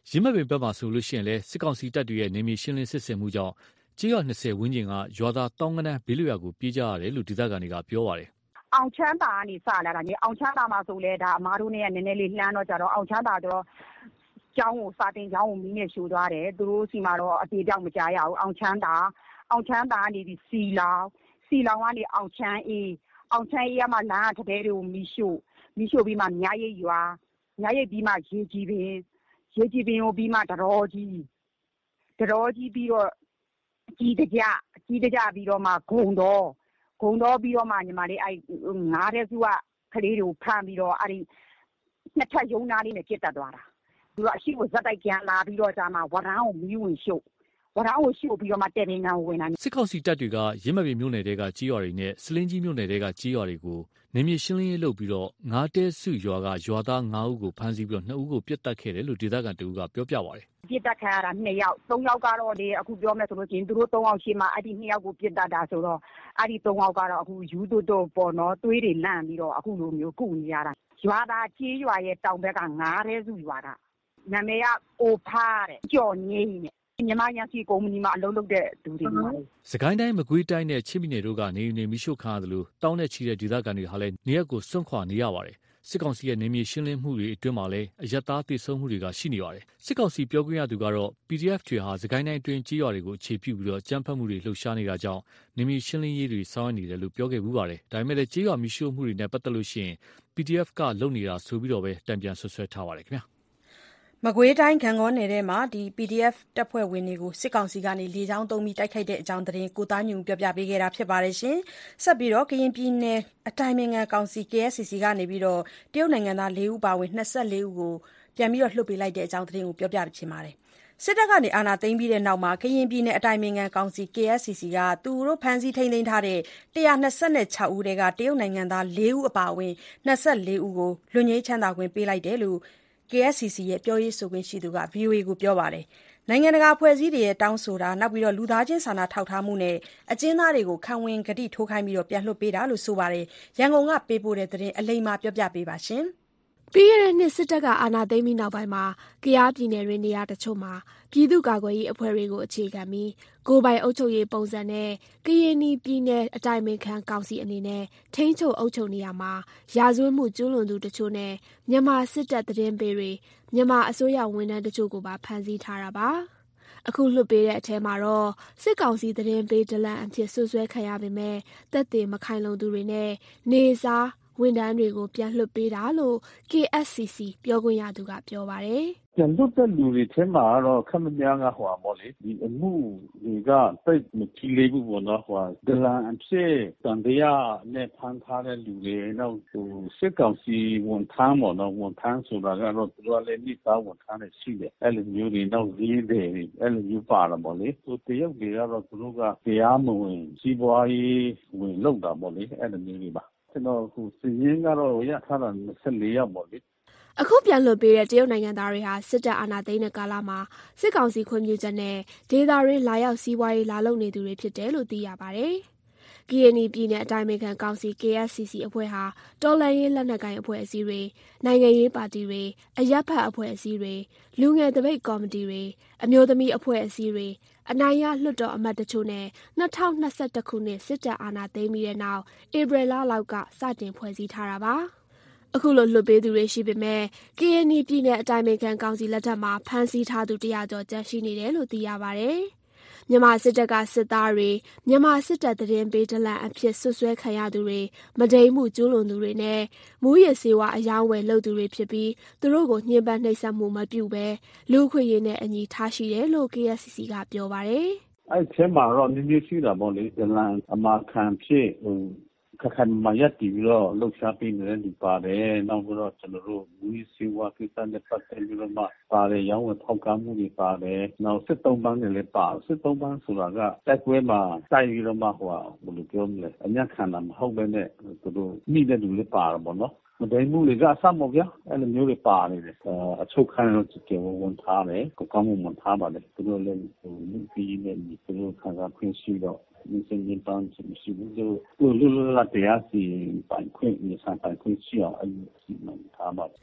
ရင်းမှတ်ပင်ဘက်မှာဆိုလို့ရှိရင်လည်းစစ်ကောင်စီတပ်တွေရဲ့နေမြေရှင်းလင်းစစ်ဆင်မှုကြောင့်ကျေးရွာနှစ်ဆယ်ဝန်းကျင်ကရွာသားတောင်းကနန်းဘေးလွရာကိုပြေးကြရတယ်လို့ဒေသခံတွေကပြောပါတယ်အောင်ချမ်းသာကနေစလာတာညအောင်ချမ်းသာမှာဆိုလဲဒါအမားတို့နဲ့နည်းနည်းလေးလှမ်းတော့ကြတော့အောင်ချမ်းသာတော့ကျောင်းကိုစာတင်ကျောင်းကိုမီးနဲ့ရှို့သွားတယ်သူတို့စီမှာတော့အတေပြောက်မကြရဘူးအောင်ချမ်းသာအောင်ချမ်းသာကနေပြီးစီလောင်စီလောင်ကနေအောင်ချမ်းအေးအောင်ချမ်းအေးကမှလမ်းကတတဲတွေကိုမီးရှို့မီးရှို့ပြီးမှမြားရိပ်ရွာမြားရိပ်ပြီးမှရေကြီးပင်ရေကြီးပင်ကိုပြီးမှတတော်ကြီးတတော်ကြီးပြီးတော့ကြီးတကြကြီးတကြပြီးတော့မှဂုံတော်ဂုံတော်ပြီးတော့မှညီမလေးအဲ့ငါးတဲ့စုကကလေးတွေကိုဖမ်းပြီးတော့အဲ့ဒီနှစ်ထပ်ရုံနာလေးနဲ့ပြစ်တက်သွားတာသူကအရှိကိုဇက်တိုက်ကြံလာပြီးတော့ကြာမှဝရမ်းကိုမီးဝင်ရှို့ဝရမ်းကိုရှို့ပြီးတော့မှတဲ့နေငံဝင်လာစစ်ကောင်စီတပ်တွေကရင်းမပင်မြို့နယ်တဲကကြီးရွာတွေနဲ့စလင်းကြီးမြို့နယ်တဲကကြီးရွာတွေကိုနေမြေရှင်းလင်းရေးလုပ်ပြီးတော့ငါးတဲစုရွာကရွာသားငါးဦးကိုဖမ်းဆီးပြီးတော့နှစ်ဦးကိုပြစ်တက်ခဲ့တယ်လို့ဒေသခံတဦးကပြောပြပါတယ်ပြစ်တက်ခံရတာနှစ်ယောက်သုံးယောက်ကတော့လေအခုပြောမယ်ဆိုလို့ချင်းသူတို့သုံးယောက်ရှိမှအဲ့ဒီနှစ်ယောက်ကိုပြစ်တက်တာဆိုတော့အဲ့ဒီသုံးယောက်ကတော့အခုယူတိုတိုပေါ်တော့သွေးတွေလန့်ပြီးတော့အခုလိုမျိုးကုနေရတာရွာသားကြီးရွာရဲ့တောင်ဘက်ကငါးတဲစုရွာကနာမည်ကအိုဖားတဲ့ကြော်ငိမ့်နဲ့မြန်မာရန်စီကုမ္ပဏီမှာအလုပ်လုပ်တဲ့သူတွေပါလေစကိုင်းတိုင်းမကွေးတိုင်းနဲ့ချင်းပြည်နယ်တို့ကနေနေမီရှို့ခါတယ်လို့တောင်းတဲ့ချီတဲ့ဒေသခံတွေဟာလည်းနေရက်ကိုစွန့်ခွာနေရပါတယ်စစ်ကောင်စီရဲ့နေမြေရှင်းလင်းမှုတွေအတွင်းမှာလည်းအယက်သားတိစုံမှုတွေကရှိနေပါတယ်စစ်ကောင်စီပြောခွင့်ရသူကတော့ ပီ ဒီ အက်ဖ် တွေဟာစကိုင်းတိုင်းအတွင်းကြီးရွာတွေကိုအခြေပြုပြီးတော့ကြမ်းဖက်မှုတွေလှုပ်ရှားနေတာကြောင့်နေမြေရှင်းလင်းရေးတွေဆောင်ရွက်နေတယ်လို့ပြောခဲ့ဘူးပါတယ်ဒါပေမဲ့လည်းကြီးရွာမီရှို့မှုတွေနဲ့ပတ်သက်လို့ရှိရင် ပီ ဒီ အက်ဖ် ကလုပ်နေတာဆိုပြီးတော့ပဲတံပြန်ဆွဆွဲထားပါတယ်ခင်ဗျာမကွေးတိုင်းဂံကောနယ်ထဲမှာဒီ ပီ ဒီ အက်ဖ် တပ်ဖွဲ့ဝင်တွေကိုစစ်ကောင်စီကနေလေကြောင်းသုံးပြီးတိုက်ခိုက်တဲ့အကြောင်းသတင်းကိုသားညုံပြောပြပေးခဲ့တာဖြစ်ပါတယ်ရှင်။ဆက်ပြီးတော့ကရင်ပြည်နယ်အတိုင်းအမြံကောင်စီ ကေ အက်ဖ် စီ စီ ကနေပြီးတော့တရုတ်နိုင်ငံသားလေးဦးပါဝင်နှစ်ဆယ့်လေးဦးကိုပြန်ပြီးတော့လွှတ်ပေးလိုက်တဲ့အကြောင်းသတင်းကိုပြောပြချင်ပါတယ်။စစ်တပ်ကနေအာဏာသိမ်းပြီးတဲ့နောက်မှာကရင်ပြည်နယ်အတိုင်းအမြံကောင်စီ ကေ အက်ဖ် စီ စီ ကသူတို့ဖမ်းဆီးထိန်းသိမ်းထားတဲ့၁၂၆ဦးတဲကတရုတ်နိုင်ငံသားလေးဦးအပါအဝင်နှစ်ဆယ့်လေးဦးကိုလွတ်ငြိမ်းချမ်းသာခွင့်ပေးလိုက်တယ်လို့ကေ အက်ဖ် စီ စီ ရဲ့ပြောရေးဆိုခွင့်ရှိသူက ဗွီအိုအေ ကိုပြောပါတယ်။နိုင်ငံတကာအဖွဲ့အစည်းတွေရဲ့တောင်းဆိုတာနောက်ပြီးတော့လူသားချင်းစာနာထောက်ထားမှုနဲ့အကျဉ်းသားတွေကိုခံဝန်ကတိထိုးခိုင်းပြီးတော့ပြန်လွှတ်ပေးတာလို့ဆိုပါတယ်။ရန်ကုန်ကပေးပို့တဲ့သတင်းအလိမ္မာပြောပြပေးပါရှင်။ပြီးခဲ့တဲ့နှစ်စစ်တပ်ကအာဏာသိမ်းပြီးနောက်ပိုင်းမှာကယားပြည်နယ်တွင်နေရာတချို့မှာပြည်သူ့ကာကွယ်ရေးအဖွဲ့တွေကိုအခြေခံပြီးကိုယ်ပိုင်အုပ်ချုပ်ရေးပုံစံနဲ့ကရင်ပြည်နယ်အတိုင်းအမြံကောင်စီအနေနဲ့ထိန်းချုပ်အုပ်ချုပ်နေရမှာရာဇဝတ်မှုကျူးလွန်သူတချို့နဲ့မြန်မာစစ်တပ်သတင်းပေးတွေမြန်မာအစိုးရဝန်ထမ်းတချို့ကိုပါဖမ်းဆီးထားတာပါအခုလွတ်ပေးတဲ့အထဲမှာတော့စစ်ကောင်စီသတင်းပေးဒလန်အဖြစ်ဆွဆွဲခံရပေမဲ့တပ်တွေမခိုင်လုံသူတွေနဲ့နေစားဝန်ထမ်းတွေကိုပြန်လွှတ်ပေးတာလို့ ကေ အက်ဖ် စီ စီ ပြောခွင့်ရသူကပြောပါတယ်။ပြန်လွှတ်တဲ့လူတွေထဲမှာတော့ခက်မများကဟိုပေါ့လေဒီအမှုတွေကတိတ်မကြီးလေးဘူးပေါ့နော်ဟိုဒလန်အဖြစ်တန်တရားနဲ့ဖမ်းထားတဲ့လူတွေနောက်ဟိုစစ်ကောင်စီဝန်ထမ်းပေါ့နော်ဝန်ထမ်းဆိုတာကတော့သူတို့လည်းမိသားဝန်ထမ်းတွေရှိတယ်အဲ့လိုမျိုးတွေနောက်လေးတွေအဲ့လိုမျိုးပါတာပေါ့လေသူတရုတ်တွေကတော့သူတို့ကတရားမဝင်စီးပွားရေးဝင်လုပ်တာပေါ့လေအဲ့လိုမျိုးတွေပါကျွန်တော်ခုစည်ရင်းကတော့ရထားတာနှစ်ဆယ့်လေးယောက်ပေါ့လေအခုပြန်လွှတ်ပေးတဲ့တရုတ်နိုင်ငံသားတွေဟာစစ်တပ်အာဏာသိမ်းတဲ့ကာလမှာစစ်ကောင်စီခွင့်ပြုချက်နဲ့ဒေသရင်းလာရောက်စီးပွားရေးလာလုပ်နေသူတွေဖြစ်တယ်လို့သိရပါတယ်။ ကရင်ပြည်နယ်အတိုင်းအမြံကောင်စီ ကေ အက်ဖ် စီ စီ အဖွဲ့ဟာတော်လှန်ရေးလက်နက်ကိုင်အဖွဲ့အစည်းတွေနိုင်ငံရေးပါတီတွေအရပ်ဖက်အဖွဲ့အစည်းတွေလူငယ်တပိတ်ကော်မတီတွေအမျိုးသမီးအဖွဲ့အစည်းတွေအနိုင်ရလွှတ်တော်အမတ်တချို့နဲ့၂၀၂၁ခုနှစ်စစ်တပ်အာဏာသိမ်းပြီးတဲ့နောက်ဧပြီလလောက်ကစတင်ဖွဲ့စည်းထားတာပါအခုလိုလွှတ်ပေးသူတွေရှိပေမဲ့ကရင်ပြည်နယ်အတိုင်းအမြံကောင်စီလက်ထက်မှာဖမ်းဆီးထားသူတရာကျော်ကျန်ရှိနေတယ်လို့သိရပါတယ်မြန်မာစစ်တပ်ကစစ်သားတွေမြန်မာစစ်တပ်သတင်းပေးဒလန်အဖြစ်ဆွဆွဲခံရသူတွေမဒိမ်းမှုကျူးလွန်သူတွေနဲ့မူရစေဝါအယောင်းဝယ်လုပ်သူတွေဖြစ်ပြီးသူတို့ကိုညှဉ်းပန်းနှိပ်စက်မှုမပြုဘဲလူခွင့်ရေးနဲ့အညီထားရှိတယ်လို့ ကေ အက်ဖ် စီ စီ ကပြောပါတယ်အဲ့ထဲမှာတော့မျိုးမျိုးရှိတာပေါ့လေဒလန်အမာခံဖြစ်ဟိုခက်ခက်မရက်တီပြီးတော့လှုပ်ရှားပေးနေတဲ့လူပါတယ်နောက်ပြီးတော့ကျွန်တော်တို့မူးစီဝါကိစ္စနဲ့ပတ်သက်ပြီးတော့မှပါတယ်ရောင်းဝယ်ထောက်ကားမှုတွေပါတယ်နောက်စစ်သုံးပန်းတွေလည်းပါစစ်သုံးပန်းဆိုတာကတက်ကွဲမှာတိုက်ပြီးတော့မှဟိုဘယ်လိုပြောမလဲအညံ့ခံတာမဟုတ်ဘဲနဲ့သူတို့မိတဲ့လူတွေပါတော့ဗောနော်မဒိမ်းမှုတွေကအဆမောဗျာအဲ့လိုမျိုးတွေပါနေတယ်အချုပ်ခံတော့ကျေဝန်ထားတယ်ကိုကောင်းမှုဝန်ထားပါတယ်သူတို့လည်းဟိုလူကြီးနဲ့သူတို့ခံစားခွင့်ရှိတော့ဒီစင်ရင်ပန်းရှိဘူးလို့လူလူလာတရားစီပိုင်ခွင့်မြေဆိုင်ပိုင်ခွင့်ရှိအောင်အဲ့လိုစီမံထားပါတယ်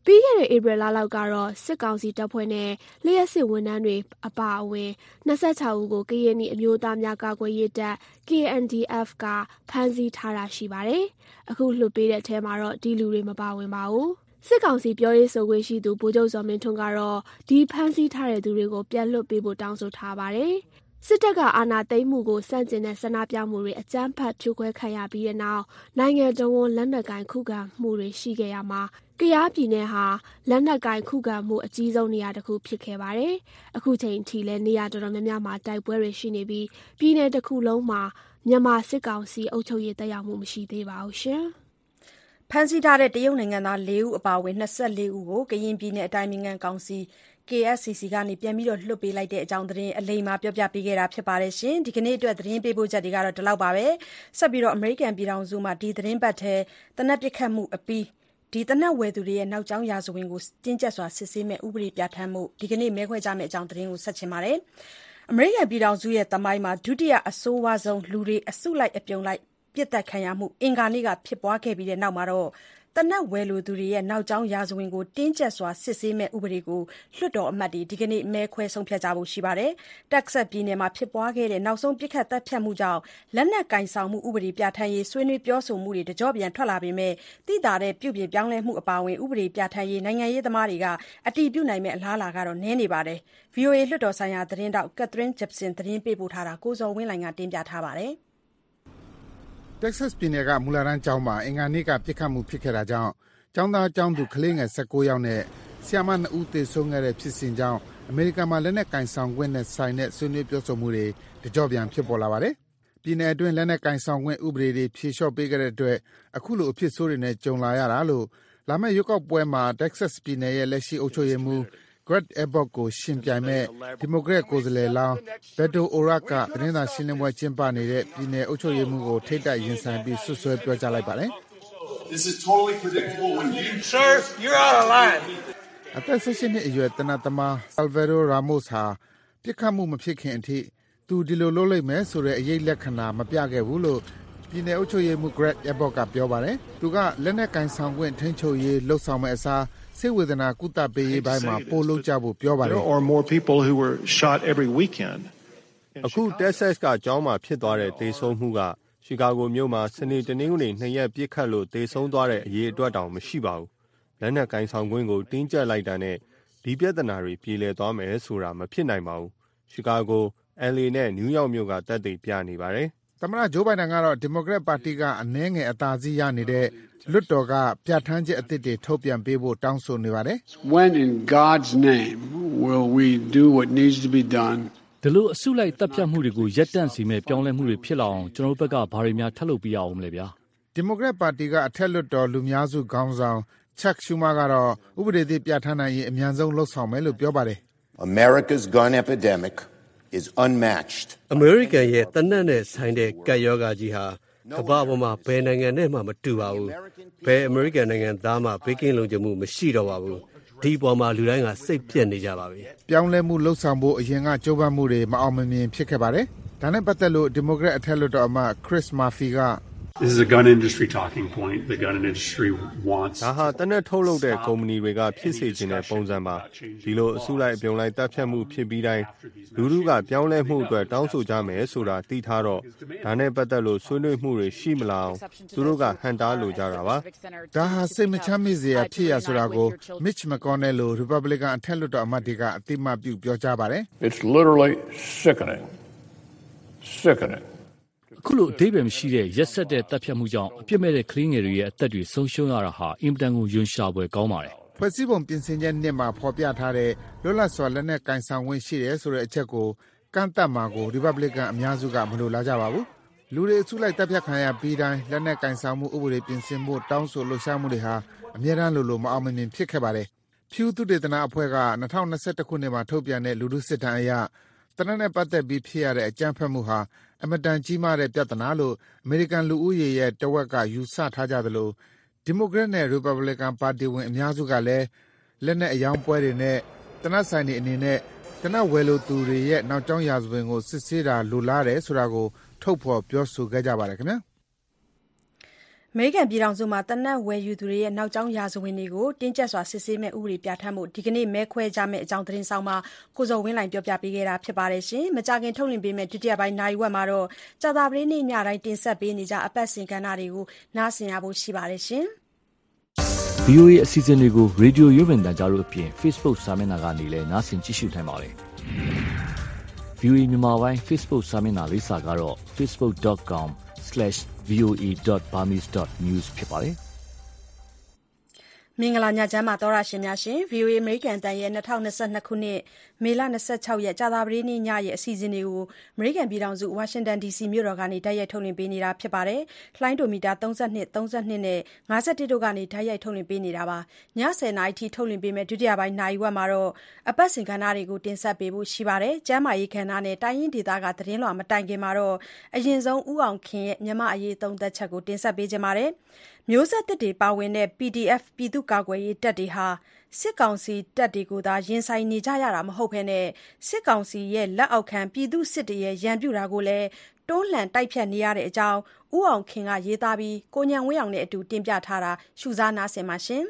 ပြီးခဲ့တဲ့ဧပြီလလောက်ကတော့စစ်ကောင်စီတပ်ဖွဲ့နဲ့လျှက်စစ်ဝန်ထမ်းတွေအပါအဝင်၂၆ဦးကိုကရင်နီအမျိုးသားများကာကွယ်ရေးတပ် K N D F ကဖမ်းဆီးထားတာရှိပါတယ်။အခုလွှတ်ပေးတဲ့အထဲမှာတော့ဒီလူတွေမပါဝင်ပါဘူး။စစ်ကောင်စီပြောရေးဆိုခွင့်ရှိသူဗိုလ်ချုပ်ဇော်မင်းထွန်းကတော့ဒီဖမ်းဆီးထားတဲ့သူတွေကိုပြန်လွှတ်ပေးဖို့တောင်းဆိုထားပါတယ်။စစ်တပ်ကအာဏာသိမ်းမှုကိုစန့်ကျင်တဲ့ဆန္ဒပြမှုတွေအကြမ်းဖက်ဖြိုခွဲခံရပြီးတဲ့နောက်နိုင်ငံတော်ဝန်လက်နက်ကိုင်ခုခံမှုတွေရှိခဲ့ရမှာကယားပြည်နယ်ဟာလက်နက်ကိုင်ခုခံမှုအကြီးဆုံးနေရာတစ်ခုဖြစ်ခဲ့ပါတယ်။အခုချိန်ထိလည်းနေရာတော်တော်များများမှာတိုက်ပွဲတွေရှိနေပြီးပြည်နယ်တစ်ခုလုံးမှာမြန်မာစစ်ကောင်စီအုပ်ချုပ်ရေးတက်ရောက်မှုမရှိသေးပါဘူးရှင်။ဖမ်းဆီးထားတဲ့တရုတ်နိုင်ငံသား၄ဦးအပါအဝင်၂၄ဦးကိုကရင်ပြည်နယ်အတိုင်းအမြံကောင်စီK S C C ကနေပြန်ပြီးတော့လွှတ်ပေးလိုက်တဲ့အကြောင်းသတင်းအလိမ္မာပြောပြပေးခဲ့တာဖြစ်ပါတယ်ရှင်ဒီကနေ့အတွက်သတင်းပေးပို့ချက်တွေကတော့ဒီလောက်ပါပဲဆက်ပြီးတော့အမေရိကန်ပြည်ထောင်စုမှာဒီသတင်းပတ်ထဲတနက်ပစ်ခတ်မှုအပြီးဒီတနက်ဝယ်သူတွေရဲ့နောက်ကျောင်းရာဇဝင်ကိုတင်းကျပ်စွာစစ်ဆေးမဲ့ဥပဒေပြဋ္ဌာန်းမှုဒီကနေ့မဲခွဲကြမယ့်အကြောင်းသတင်းကိုဆက်ချင်ပါတယ်အမေရိကန်ပြည်ထောင်စုရဲ့တမိုင်းမှာဒုတိယအဆိုးဝါးဆုံးလူတွေအစုလိုက်အပြုံလိုက်ပြစ်ဒဏ်ခံရမှုအင်္ဂါနေ့ကဖြစ်ပွားခဲ့ပြီးတဲ့နောက်မှာတော့တနက်ဝယ်လူသူတွေရဲ့နောက်ကျောင်းရာဇဝင်ကိုတင်းကျပ်စွာစစ်ဆေးမဲ့ဥပဒေကိုလွှတ်တော်အမတ်တွေဒီကနေ့မဲခွဲဆုံးဖြတ်ကြဖို့ရှိပါတယ်။တက်ဆက်ပြည်နယ်မှာဖြစ်ပွားခဲ့တဲ့နောက်ဆုံးပြစ်ခတ်တပ်ဖြတ်မှုကြောင့်လက်နက်ကင်ဆောင်မှုဥပဒေပြဋ္ဌာန်းရေးဆွေးနွေးပြောဆိုမှုတွေတကြော့ပြန်ထွက်လာပေမဲ့တိတာတဲ့ပြုပြင်ပြောင်းလဲမှုအပါအဝင်ဥပဒေပြဋ္ဌာန်းရေးနိုင်ငံရေးသမားတွေကအတီးပြုတ်နိုင်မဲ့အလားအလာကတော့နည်းနေပါတယ်။ V O A လွှတ်တော်ဆိုင်ရာသတင်းတောက် Catherine Gibson သတင်းပေးပို့ထားတာကိုဇော်ဝင်းလိုင်ကတင်ပြထားပါတယ်။တက်ဆက်ပြည်နယ်ကမူလာတန်းကျောင်းမှာအင်္ဂါနေ့ကပြစ်ခတ်မှုဖြစ်ခဲ့တာကြောင့်ကျောင်းသားကျောင်းသူကလေးငယ်၁၉ယောက်နဲ့ဆရာမ၂ဦးသေဆုံးခဲ့တဲ့ဖြစ်စဉ်ကြောင့်အမေရိကန်မှာလက်နက်ကင်ဆောင်ခွင့်နဲ့ဆိုင်တဲ့ဆွေးနွေးပြောဆိုမှုတွေတကြော့ပြန်ဖြစ်ပေါ်လာပါတယ်။ပြည်နယ်အတွင်းလက်နက်ကင်ဆောင်ခွင့်ဥပဒေတွေဖြေလျှော့ပေးခဲ့တဲ့အတွက်အခုလိုအဖြစ်ဆိုးတွေနဲ့ကြုံလာရတာလို့လာမယ့်ရွေးကောက်ပွဲမှာ Texas ပြည်နယ်ရဲ့လက်ရှိအုပ်ချုပ်ရေးမှူး Greg Abbott ကိုရှင်ပြိုင်မဲ့ဒီမိုကရက်ကိုယ်စားလှယ်လောင်း Beto O'Rourke ကသတင်းစာရှင်းလင်းပွဲကျင်းပနေတဲ့ပြည်နယ်အုပ်ချုပ်ရေးမှူးကိုထိပ်တိုက်ရင်ဆိုင်ပြီးဆွဆွဲပြောကြားလိုက်ပါတယ် This is totally predictable when you Sir, you're out of line. အသက်၁၈နှစ်အရွယ်တနတ်သမား Salvador Ramos ဟာပြစ်ခတ်မှုမဖြစ်ခင်အထိသူဒီလိုလုပ်လိုက်မယ်ဆိုတဲ့အရေးလက္ခဏာမပြခဲ့ဘူးလို့ပြည်နယ်အုပ်ချုပ်ရေးမှူး Greg Abbott ကပြောပါတယ်။သူကလက်နက်ကင်ဆောင်ခွင့်ထိန်းချုပ်ရေးလှုပ်ဆောင်မဲ့အစားစိတ်ဝေဒနာကုသပေးရေးပိုင်းမှာပိုလုပ်ကြဖို့ပြောပါတယ်။ There are more people who were shot every weekend. အခု Texas ကကျောင်းမှာဖြစ်သွားတဲ့သေဆုံးမှုကရှီကာဂိုမြို့မှာစနေတနင်္ဂနွေနှစ်ရက်ပြစ်ခတ်လို့သေဆုံးသွားတဲ့အရေးအတွက်တောင်မရှိပါဘူး။လက်နက်ကင်ဆောင်ခွင့်ကိုတင်းကျပ်လိုက်တာနဲ့ဒီပြဿနာတွေပြေလည်သွားမယ်ဆိုတာမဖြစ်နိုင်ပါဘူး။ရှီကာဂို L A နဲ့နယူးယောက်မြို့ကတပ်တွေပြနေပါတယ်။သမ္မတဂျိုးဘိုင်ဒန်ကတော့ဒီမိုကရက်ပါတီကအနည်းငယ်အသာစီးရနေတဲ့လွှတ်တော်ကပြဋ္ဌာန်းချက်အသစ်တွေထုတ်ပြန်ပေးဖို့တောင်းဆိုနေပါတယ်။ When in God's name will we do what needs to be done? ဒီလိုအစုလိုက်တပ်ဖြတ်မှုတွေကိုရပ်တန့်စီမဲ့ပြောင်းလဲမှုတွေဖြစ်လာအောင်ကျွန်တော်တို့ဘက်ကဘာတွေများထပ်လုပ်ပြရအောင်မလဲဗျာဒီမိုကရက်ပါတီကအထက်လွှတ်တော်လူများစုခေါင်းဆောင် Chuck Schumer ကတော့ဥပဒေသစ်ပြဋ္ဌာန်းနိုင်ရေးအမြန်ဆုံးလှုပ်ဆောင်မယ်လို့ပြောပါတယ် America's gun epidemic is unmatched အမေရိကန်ရဲ့တနက်နဲ့ဆိုင်တဲ့ကပ်ရောဂါကြီးဟာကမ္ဘာပေါ်မှာဘယ်နိုင်ငံနဲ့မှမတူပါဘူးဘယ်အမေရိကန်နိုင်ငံသားမှဘေးကင်းလုံခြုံမှုမရှိတော့ပါဘူးဒီပေါ်မှာလူတိုင်းကစိတ်ပြက်နေကြပါပြီပြောင်းလဲမှုလှုပ်ဆောင်ဖို့အရင်ကကြိုးပမ်းမှုတွေမအောင်မမြင်ဖြစ်ခဲ့ပါတယ်ဒါနဲ့ပတ်သက်လို့ဒီမိုကရက်အထက်လွှတ်တော်အမတ် Chris Murphy က This is a gun industry talking point. The gun industry wants ဒါဟာတနက်ထုတ်လုပ်တဲ့ကုမ္ပဏီတွေကဖြစ်စေချင်တဲ့ပုံစံပါဒီလိုအစုလိုက်အပြုံလိုက်တပ်ဖြတ်မှုဖြစ်ပြီးတိုင်းလူလူကပြောင်းလဲမှုအတွက်တောင်းဆိုကြမယ်ဆိုတာသိထားတော့ဒါနဲ့ပတ်သက်လို့ဆွေးနွေးမှုတွေရှိမလားသူတို့ကဟန်တားလိုကြတာပါဒါဟာစိတ်မချမ်းမြေ့စရာဖြစ်ရဆိုတာကို Mitch McConnell လို့ Republican အထက်လွှတ်တော်အမတ်တွေကအသိမှပြုပြောကြားပါတယ် It's literally sickening. Sickening ခုလိုအသေးပဲမရှိတဲ့ရက်ဆက်တဲ့တပ်ဖြတ်မှုကြောင့်အပြစ်မဲ့တဲ့ကလေးငယ်တွေရဲ့အသက်တွေဆုံးရှုံးရတာဟာအင်မတန်ကိုယွန်းရှာပွဲကောင်းပါတယ်။ဖွဲ့စည်းပုံပြင်ဆင်ချက်နှစ်မှာဖော်ပြထားတဲ့လွတ်လပ်စွာလက်နက်ကင်ဆောင်ခွင့်ရှိတယ်ဆိုတဲ့အချက်ကိုကန့်သတ်မှာကို Republican အများစုကမလိုလားကြပါဘူး။လူတွေအစုလိုက်တပ်ဖြတ်ခံရပြီးတိုင်းလက်နက်ကင်ဆောင်မှုဥပဒေပြင်ဆင်ဖို့တောင်းဆိုလှုပ်ရှားမှုတွေဟာအများအားလိုလိုမအောင်မမြင်ဖြစ်ခဲ့ပါတယ်။ Pew သုတေသနအဖွဲ့က၂၀၂၁ခုနှစ်မှာထုတ်ပြန်တဲ့လူထုစစ်တမ်းအရတနက်နဲ့ပတ်သက်ပြီးဖြစ်ရတဲ့အကြမ်းဖက်မှုဟာအမတန်ကြီးမားတဲ့ပြဿနာလို့အမေရိကန်လူဦးရေရဲ့တဝက်ကယူဆထားကြသလိုဒီမိုကရက်နဲ့ရီပတ်ဘလစ်ကန်ပါတီဝင်အများစုကလည်းလက်နက်အယောင်ပွဲတွေနဲ့တနက်ဆိုင်တွေအနေနဲ့တနက်ဝယ်လိုသူတွေရဲ့နောက်ကျောင်းရာဇဝင်ကိုစစ်ဆေးတာလိုလားတယ်ဆိုတာကိုထုတ်ဖော်ပြောဆိုခဲ့ကြပါတယ်ခင်ဗျာမအမေရိကန်ပြည်ထောင်စုမှာသေနတ်ဝယ်ယူသူတွေရဲ့နောက်ကြောင်းရာဇဝင်တွေကိုတင်းကျပ်စွာစစ်ဆေးမယ့်ဥပဒေပြဋ္ဌာန်းဖို့ဒီကနေ့မဲခွဲကြမယ့်အကြောင်းသတင်းဆောင်မှာကိုဇော်ဝင်းလှိုင်ပြောပြပေးခဲ့တာဖြစ်ပါတယ်။မကြာခင်ထုတ်လွှင့်ပေးမယ့်ဒုတိယပိုင်းနာရီဝက်မှာတော့ကြာသပတေးနေ့ညတိုင်းတင်ဆက်ပေးနေကြအပတ်စဉ်ကဏ္ဍတွေကိုနားဆင်ရဖို့ရှိပါတယ်ရှင်။ဗွီအိုအေ အစီအစဉ်တွေကို ရေဒီယိုရုပ်မြင်သံကြားတို့အပြင် Facebook စာမျက်နှာကနေလည်းနားဆင်ကြည့်ရှုနိုင်ပါတယ်။ ဗွီအိုအေမြန်မာပိုင်း Facebook စာမျက်နှာလိပ်စာကတော့ facebook.com/voa.burmese.news ဖြစ်ပါတယ်။မင်္ဂလာညချမ်းပါသောရရှင်များရှင် ဗွီအိုအေ အမေရိကန်တန်ရဲ့၂၀၂၂ခုနှစ်မေလ၂၆ရက်ကြာသပတေးနေ့ညရဲ့အစီအစဉ်တွေကိုအမေရိကန်ပြည်ထောင်စုဝါရှင်တန်ဒီစီမြို့တော်ကနေတိုက်ရိုက်ထုတ်လွှင့်ပေးနေတာဖြစ်ပါတယ်။လှိုင်းဒိုမီတာသုံး၂ သုံး၂နဲ့၅၁တို့ကနေတိုက်ရိုက်ထုတ်လွှင့်ပေးနေတာပါ။ညဆယ်နာရီထိထုတ်လွှင့်ပေးမယ့်ဒုတိယပိုင်းနာရီဝက်မှာတော့အပတ်စဉ်ကဏ္ဍတွေကိုတင်ဆက်ပေးဖို့ရှိပါတယ်။ကျမ်းမာရေးကဏ္ဍနဲ့တိုင်းရင်းဒေသကသတင်းလွှာမတိုင်ခင်မှာတော့အရင်ဆုံးဦးအောင်ခင်ရဲ့မြန်မာအရေးသုံးသက်ချက်ကိုတင်ဆက်ပေးကြပါမယ်။မျိုးဆက်သစ်တွေပါဝင်တဲ့ ပီ ဒီ အက်ဖ် ပြည်သူ့ကာကွယ်ရေးတပ်တွေဟာစစ်ကောင်စီတပ်တွေကိုသာရင်ဆိုင်နေကြရတာမဟုတ်ဘဲစစ်ကောင်စီရဲ့လက်အောက်ခံပြည်သူစစ်တွေရဲ့ရန်ပြုတာကိုလည်းတွန်းလှန်တိုက်ဖြတ်နေရတဲ့အကြောင်းဦးအောင်ခင်ကရေးသားပြီးကိုဉာဏ်ဝင်းအောင်နဲ့အတူတင်ပြထားတာရှုစားနားဆင်ပါရှင်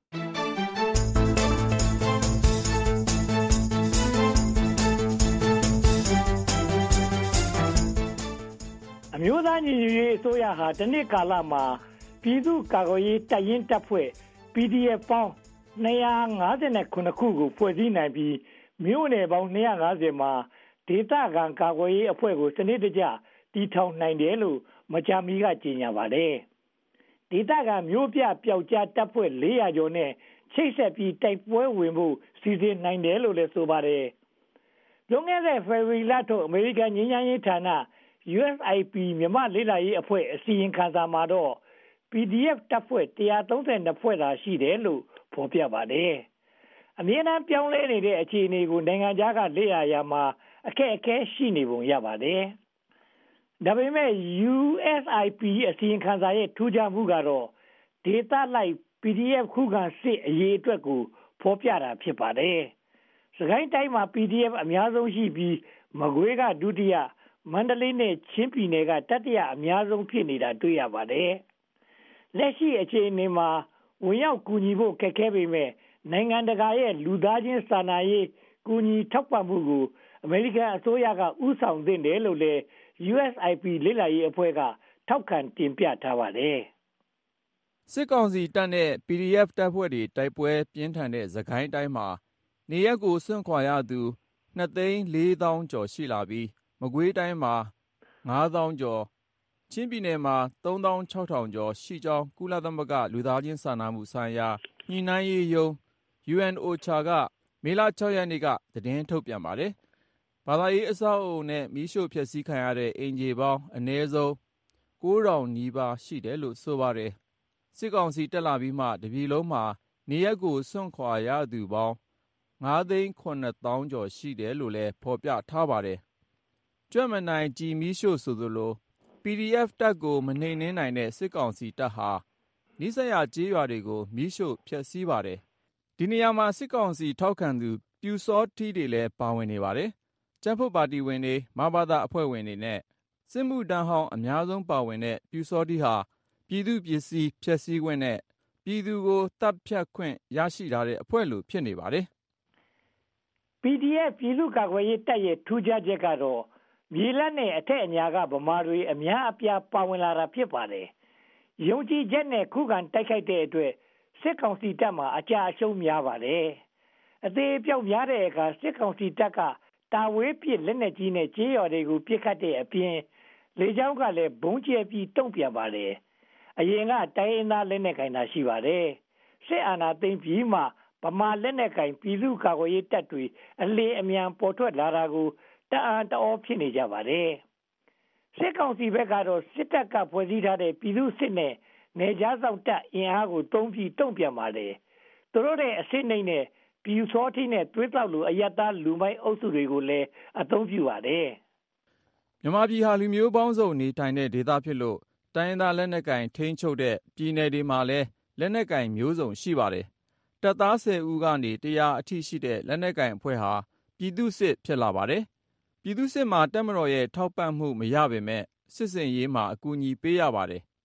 ။အမျိုးသားညီညွတ်ရေးအစိုးရဟာတနှစ်ကာလမှာပြည်သူ့ကာကွယ်ရေးတပ်ရင်းတပ်ဖွဲ့ ပီ ဒီ အက်ဖ် ပေါင်း၂၅၇ခုကိုဖွဲ့စည်းနိုင်ပြီးမြို့နယ်ပေါင်း၂၅၀မှာဒေသခံကာကွယ်ရေးအဖွဲ့ကိုစနစ်တကျတည်ထောင်နိုင်တယ်လို့မကြာမီကကြေညာပါတယ်။ဒေသခံမြို့ပြပျောက်ကြားတပ်ဖွဲ့၄၀၀ကျော်နဲ့ချိတ်ဆက်ပြီးတိုက်ပွဲဝင်ဖို့စီစဉ်နိုင်တယ်လို့လည်းဆိုပါတယ်။လွန်ခဲ့တဲ့ဖေဖော်ဝါရီလထုတ်အမေရိကန်ငြိမ်းချမ်းရေးဌာန ယူ အက်စ် အိုင် ပီ မြန်မာလေ့လာရေးအဖွဲ့အစီရင်ခံစာမှာတော့ ပီ ဒီ အက်ဖ် တပ်ဖွဲ့၁၃၂ဖွဲ့သာရှိတယ်လို့ဖော်ပြပါတယ်။အမြဲတမ်းပြောင်းလဲနေတဲ့အခြေအနေကိုနိုင်ငံခြားကလေ့လာရာမှာအခက်အခဲရှိနေပုံရပါတယ်။ဒါပေမဲ့ ယူ အက်စ် အိုင် ပီ အစီရင်ခံစာရဲ့ထူးခြားမှုကတော့ဒေသလိုက် ပီ ဒီ အက်ဖ် ခုခံစစ်အရေးအတွက်ကိုဖော်ပြတာဖြစ်ပါတယ်။စကိုင်းတိုင်းမှာ ပီ ဒီ အက်ဖ် အများဆုံးရှိပြီးမကွေးကဒုတိယမန္တလေးနဲ့ချင်းပြည်နယ်ကတတိယအများဆုံးဖြစ်နေတာတွေ့ရပါတယ်။လက်ရှိအခြေအနေမှာဝင်ရောက်ကူညီဖို့ခက်ခဲပေမဲ့နိုင်ငံတကာရဲ့လူသားချင်းစာနာရေးကူညီထောက်ပံ့မှုကိုအမေရိကန်အစိုးရကဥဆောင်သင့်တယ်လို့လည်း ယူ အက်စ် အိုင် ပီ လေ့လာရေးအဖွဲ့ကထောက်ခံတင်ပြထားပါတယ်။စစ်ကောင်စီတပ်နဲ့ ပီ ဒီ အက်ဖ် တပ်ဖွဲ့တွေတိုက်ပွဲပြင်းထန်တဲ့စကိုင်းတိုင်းမှာနေရပ်ကိုစွန့်ခွာရသူ၂သိန်းလေးသောင်းကျော်ရှိလာပြီးမကွေးတိုင်းမှာငါးသောင်းကျော်ချင်းပြည်နယ်မှာသုံးသောင်းခြောက်ထောင်ကျော်ရှိကြောင်းကုလသမဂ္ဂလူသားချင်းစာနာမှုဆိုင်ရာညှိနှိုင်းရေးရုံး ယူ အန် အို ချာ ကမေလ၆ရက်နေ့ကသတင်းထုတ်ပြန်ပါတယ်။ဘာသာရေးအဆောက်အအုံနဲ့မီးရှို့ဖျက်ဆီးခံရတဲ့အိမ်ခြေပေါင်းအနည်းဆုံးကိုးထောင်နီးပါးရှိတယ်လို့ဆိုပါတယ်။စစ်ကောင်စီတက်လာပြီးမှတပြည်လုံးမှာနေရပ်ကိုစွန့်ခွာရသူပေါင်းငါးသိန်းခုနှစ်သောင်းကျော်ရှိတယ်လို့လည်းဖော်ပြထားပါတယ်။ကြွက်မနိုင်ကြည်မီးရှို့ဆိုသလို ပီ ဒီ အက်ဖ် တပ်ကိုမနှိမ်နင်းနိုင်တဲ့စစ်ကောင်စီတပ်ဟာနီးစပ်ရာကျေးရွာတွေကိုမီးရှို့ဖျက်ဆီးပါတယ်။ဒီနေရာမှာစစ်ကောင်စီထောက်ခံသူပျူစောထီးတွေလည်းပါဝင်နေပါတယ်။ကျန်းဖတ်ပါတီဝင်တွေမဘာသာအဖွဲ့ဝင်တွေနဲ့စစ်မှုထမ်းဟောင်းအများဆုံးပါဝင်တဲ့ပျူစောထီးဟာပြည်သူပစ္စည်းဖျက်ဆီးခွင့်နဲ့ပြည်သူကိုတပ်ဖြတ်ခွင့်ရရှိထားတဲ့အဖွဲ့လိုဖြစ်နေပါတယ်။ ပီ ဒီ အက်ဖ် ပြည်သူ့ကာကွယ်ရေးတပ်ရဲ့ထူးခြားချက်ကတော့မြေလက်နဲ့အထက်အညာကဗမာတွေအများအပြားပါဝင်လာတာဖြစ်ပါတယ်။ယုံကြည်ချက်နဲ့ခုခံတိုက်ခိုက်တဲ့အတွက်စစ်ကောင်စီတပ်မှာအကြအရှုံးများပါတယ်။အသေးပြောက်များတဲ့အခါစစ်ကောင်စီတပ်ကတာဝေးပစ်လက်နက်ကြီးနဲ့ကြေးရွာတွေကိုပစ်ခတ်တဲ့အပြင်လေကြောင်းကလည်းဘုံကျဲပြီးတုံ့ပြန်ပါတယ်။အရင်ကတိုင်းရင်းသားလက်နက်ကင်တာရှိပါတယ်။စစ်အာဏာသိမ်းပြီးမှဗမာလက်နက်ကင်ပြည်သူ့ကာကွယ်ရေးတပ်တွေအလေအမြန်ပေါ်ထွက်လာတာကိုတအံ့တအောဖြစ်နေကြပါတယ်။စစ်ကောင်စီဘက်ကတော့စစ်တပ်ကဖွဲ့စည်းထားတဲ့ပြည်သူ့စစ်နဲ့နယ်ခြားစောင့်တပ်အင်အားကိုတုံးပြီးတုံ့ပြန်ပါတယ်။သူတို့ရဲ့အစစ်နှိမ့်နဲ့ပျူစောထီးနဲ့သွေးတောက်လိုအယက်သားလူမိုက်အုပ်စုတွေကိုလည်းအသုံးပြုပါတယ်။မြန်မာပြည်ဟာလူမျိုးပေါင်းစုံနေထိုင်တဲ့ဒေသဖြစ်လို့တိုင်းရင်းသားလက်နက်ကင်ထိန်းချုပ်တဲ့ပြည်နယ်တွေမှာလည်းလက်နက်ကင်မျိုးစုံရှိပါတယ်။တပ်သားဆယ်ဦးကနေတရာအထိရှိတဲ့လက်နက်ကင်အဖွဲ့ဟာပြည်သူ့စစ်ဖြစ်လာပါတယ်။ပြည်သူ့စစ်မှာတပ်မတော်ရဲ့ထောက်ပံ့မှုမရပေမဲ့စစ်စင်ရေးမှာအကူအညီပေးရပါတယ်။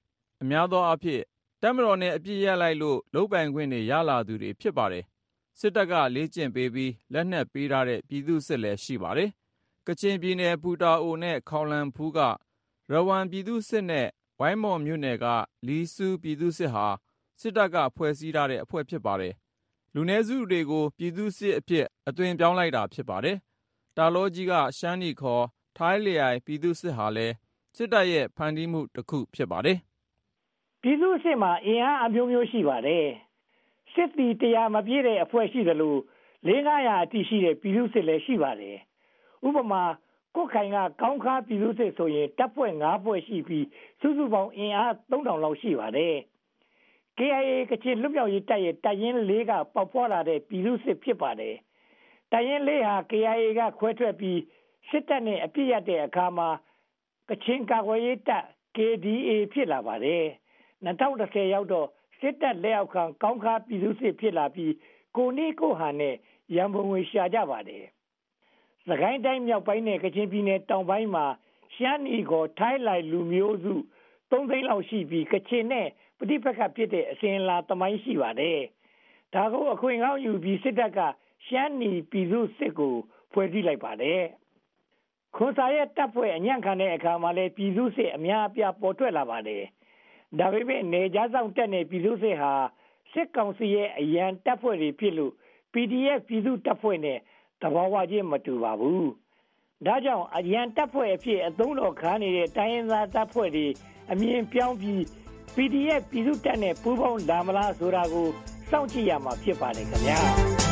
အများသောအားဖြင့်တပ်မတော်နဲ့အပြစ်ရလိုက်လို့လုပ်ပိုင်ခွင့်တွေရလာသူတွေဖြစ်ပါတယ်စစ်တပ်ကလေ့ကျင့်ပေးပြီးလက်နက်ပေးထားတဲ့ပြည်သူစစ်လည်းရှိပါတယ်ကချင်ပြည်နယ်ပူတာအိုနဲ့ခေါင်လန်ဖူးကရဝမ်ပြည်သူစစ်နဲ့ဝိုင်းမော်မြို့နယ်ကလီဆူပြည်သူစစ်ဟာစစ်တပ်ကဖွဲ့စည်းထားတဲ့အဖွဲ့ဖြစ်ပါတယ်လူနည်းစုတွေကိုပြည်သူစစ်အဖြစ်အသွင်ပြောင်းလိုက်တာဖြစ်ပါတယ်တာလောကြီးကရှမ်းနီခေါ်ထိုင်းလျိုင်ပြည်သူစစ်ဟာလည်းစစ်တပ်ရဲ့ဖန်တီးမှုတစ်ခုဖြစ်ပါတယ်ပြည်သူစစ်မှာအင်အားအမျိုးမျိုးရှိပါတယ်စစ်တီတရားမပြည့်တဲ့အဖွဲ့ရှိသလိုလေးငါးရာအထိရှိတဲ့ပြည်သူစစ်လည်းရှိပါတယ်ဥပမာကိုခိုင်ကကောင်းခါပြည်သူစစ်ဆိုရင်တပ်ဖွဲ့ငါးဖွဲ့ရှိပြီးစုစုပေါင်းအင်အားသုံးထောင်လောက်ရှိပါတယ် ကေအိုင်အေ ကချင်လွတ်မြောက်ရေးတပ်ရဲ့တပ်ရင်းလေးကပေါက်ဖွာလာတဲ့ပြည်သူစစ်ဖြစ်ပါတယ်တပ်ရင်းလေးဟာ ကေအိုင်အေ ကခွဲထွက်ပြီးစစ်တပ်နဲ့အပြစ်ရတဲ့အခါမှာကချင်ကာကွယ်ရေးတပ် ကေ ဒီ အေ ဖြစ်လာပါတယ်၂၀၁၀ရောက်တော့စစ်တပ်လက်အောက်ခံကောင်းခါပြည်သူစစ်ဖြစ်လာပြီးကိုနီးကိုဟန်နဲ့ရန်ပုံငွေရှာကြပါတယ်စကိုင်းတိုင်းမြောက်ပိုင်းနဲ့ကချင်ပြည်နယ်တောင်ပိုင်းမှာရှမ်းနီကိုထိုင်းလိုက်လူမျိုးစုသုံးသိန်းလောက်ရှိပြီးကချင်နဲ့ပဋိပက္ခဖြစ်တဲ့အစဉ်အလာသမိုင်းရှိပါတယ်ဒါကိုအခွင့်ကောင်းယူပြီးစစ်တပ်ကရှမ်းနီပြည်သူစစ်ကိုဖွဲ့စည်းလိုက်ပါတယ်ခွန်စာရဲ့တပ်ဖွဲ့အညံ့ခံတဲ့အခါမှာလည်းပြည်သူစစ်အများအပြားပေါ်ထွက်လာပါတယ်ဒါပေမဲ့နေကြားဆောင်တက်တဲ့ပြည်သူစစ်ဟာစစ်ကောင်စီရဲ့အရန်တပ်ဖွဲ့တွေဖြစ်လို့ ပီဒီအက်ဖ် ပြည်သူတပ်ဖွဲ့နဲ့တဘာဝချင်းမတူပါဘူးဒါကြောင့်အရန်တပ်ဖွဲ့အဖြစ်အသုံးတော်ခံနေတဲ့တိုင်းရင်းသားတပ်ဖွဲ့တွေအမြင်ပြောင်းပြီး ပီဒီအက်ဖ် ပြည်သူတပ်နဲ့ပူးပေါင်းလာမလားဆိုတာကိုစောင့်ကြည့်ရမှာဖြစ်ပါတယ်ခင်ဗျာ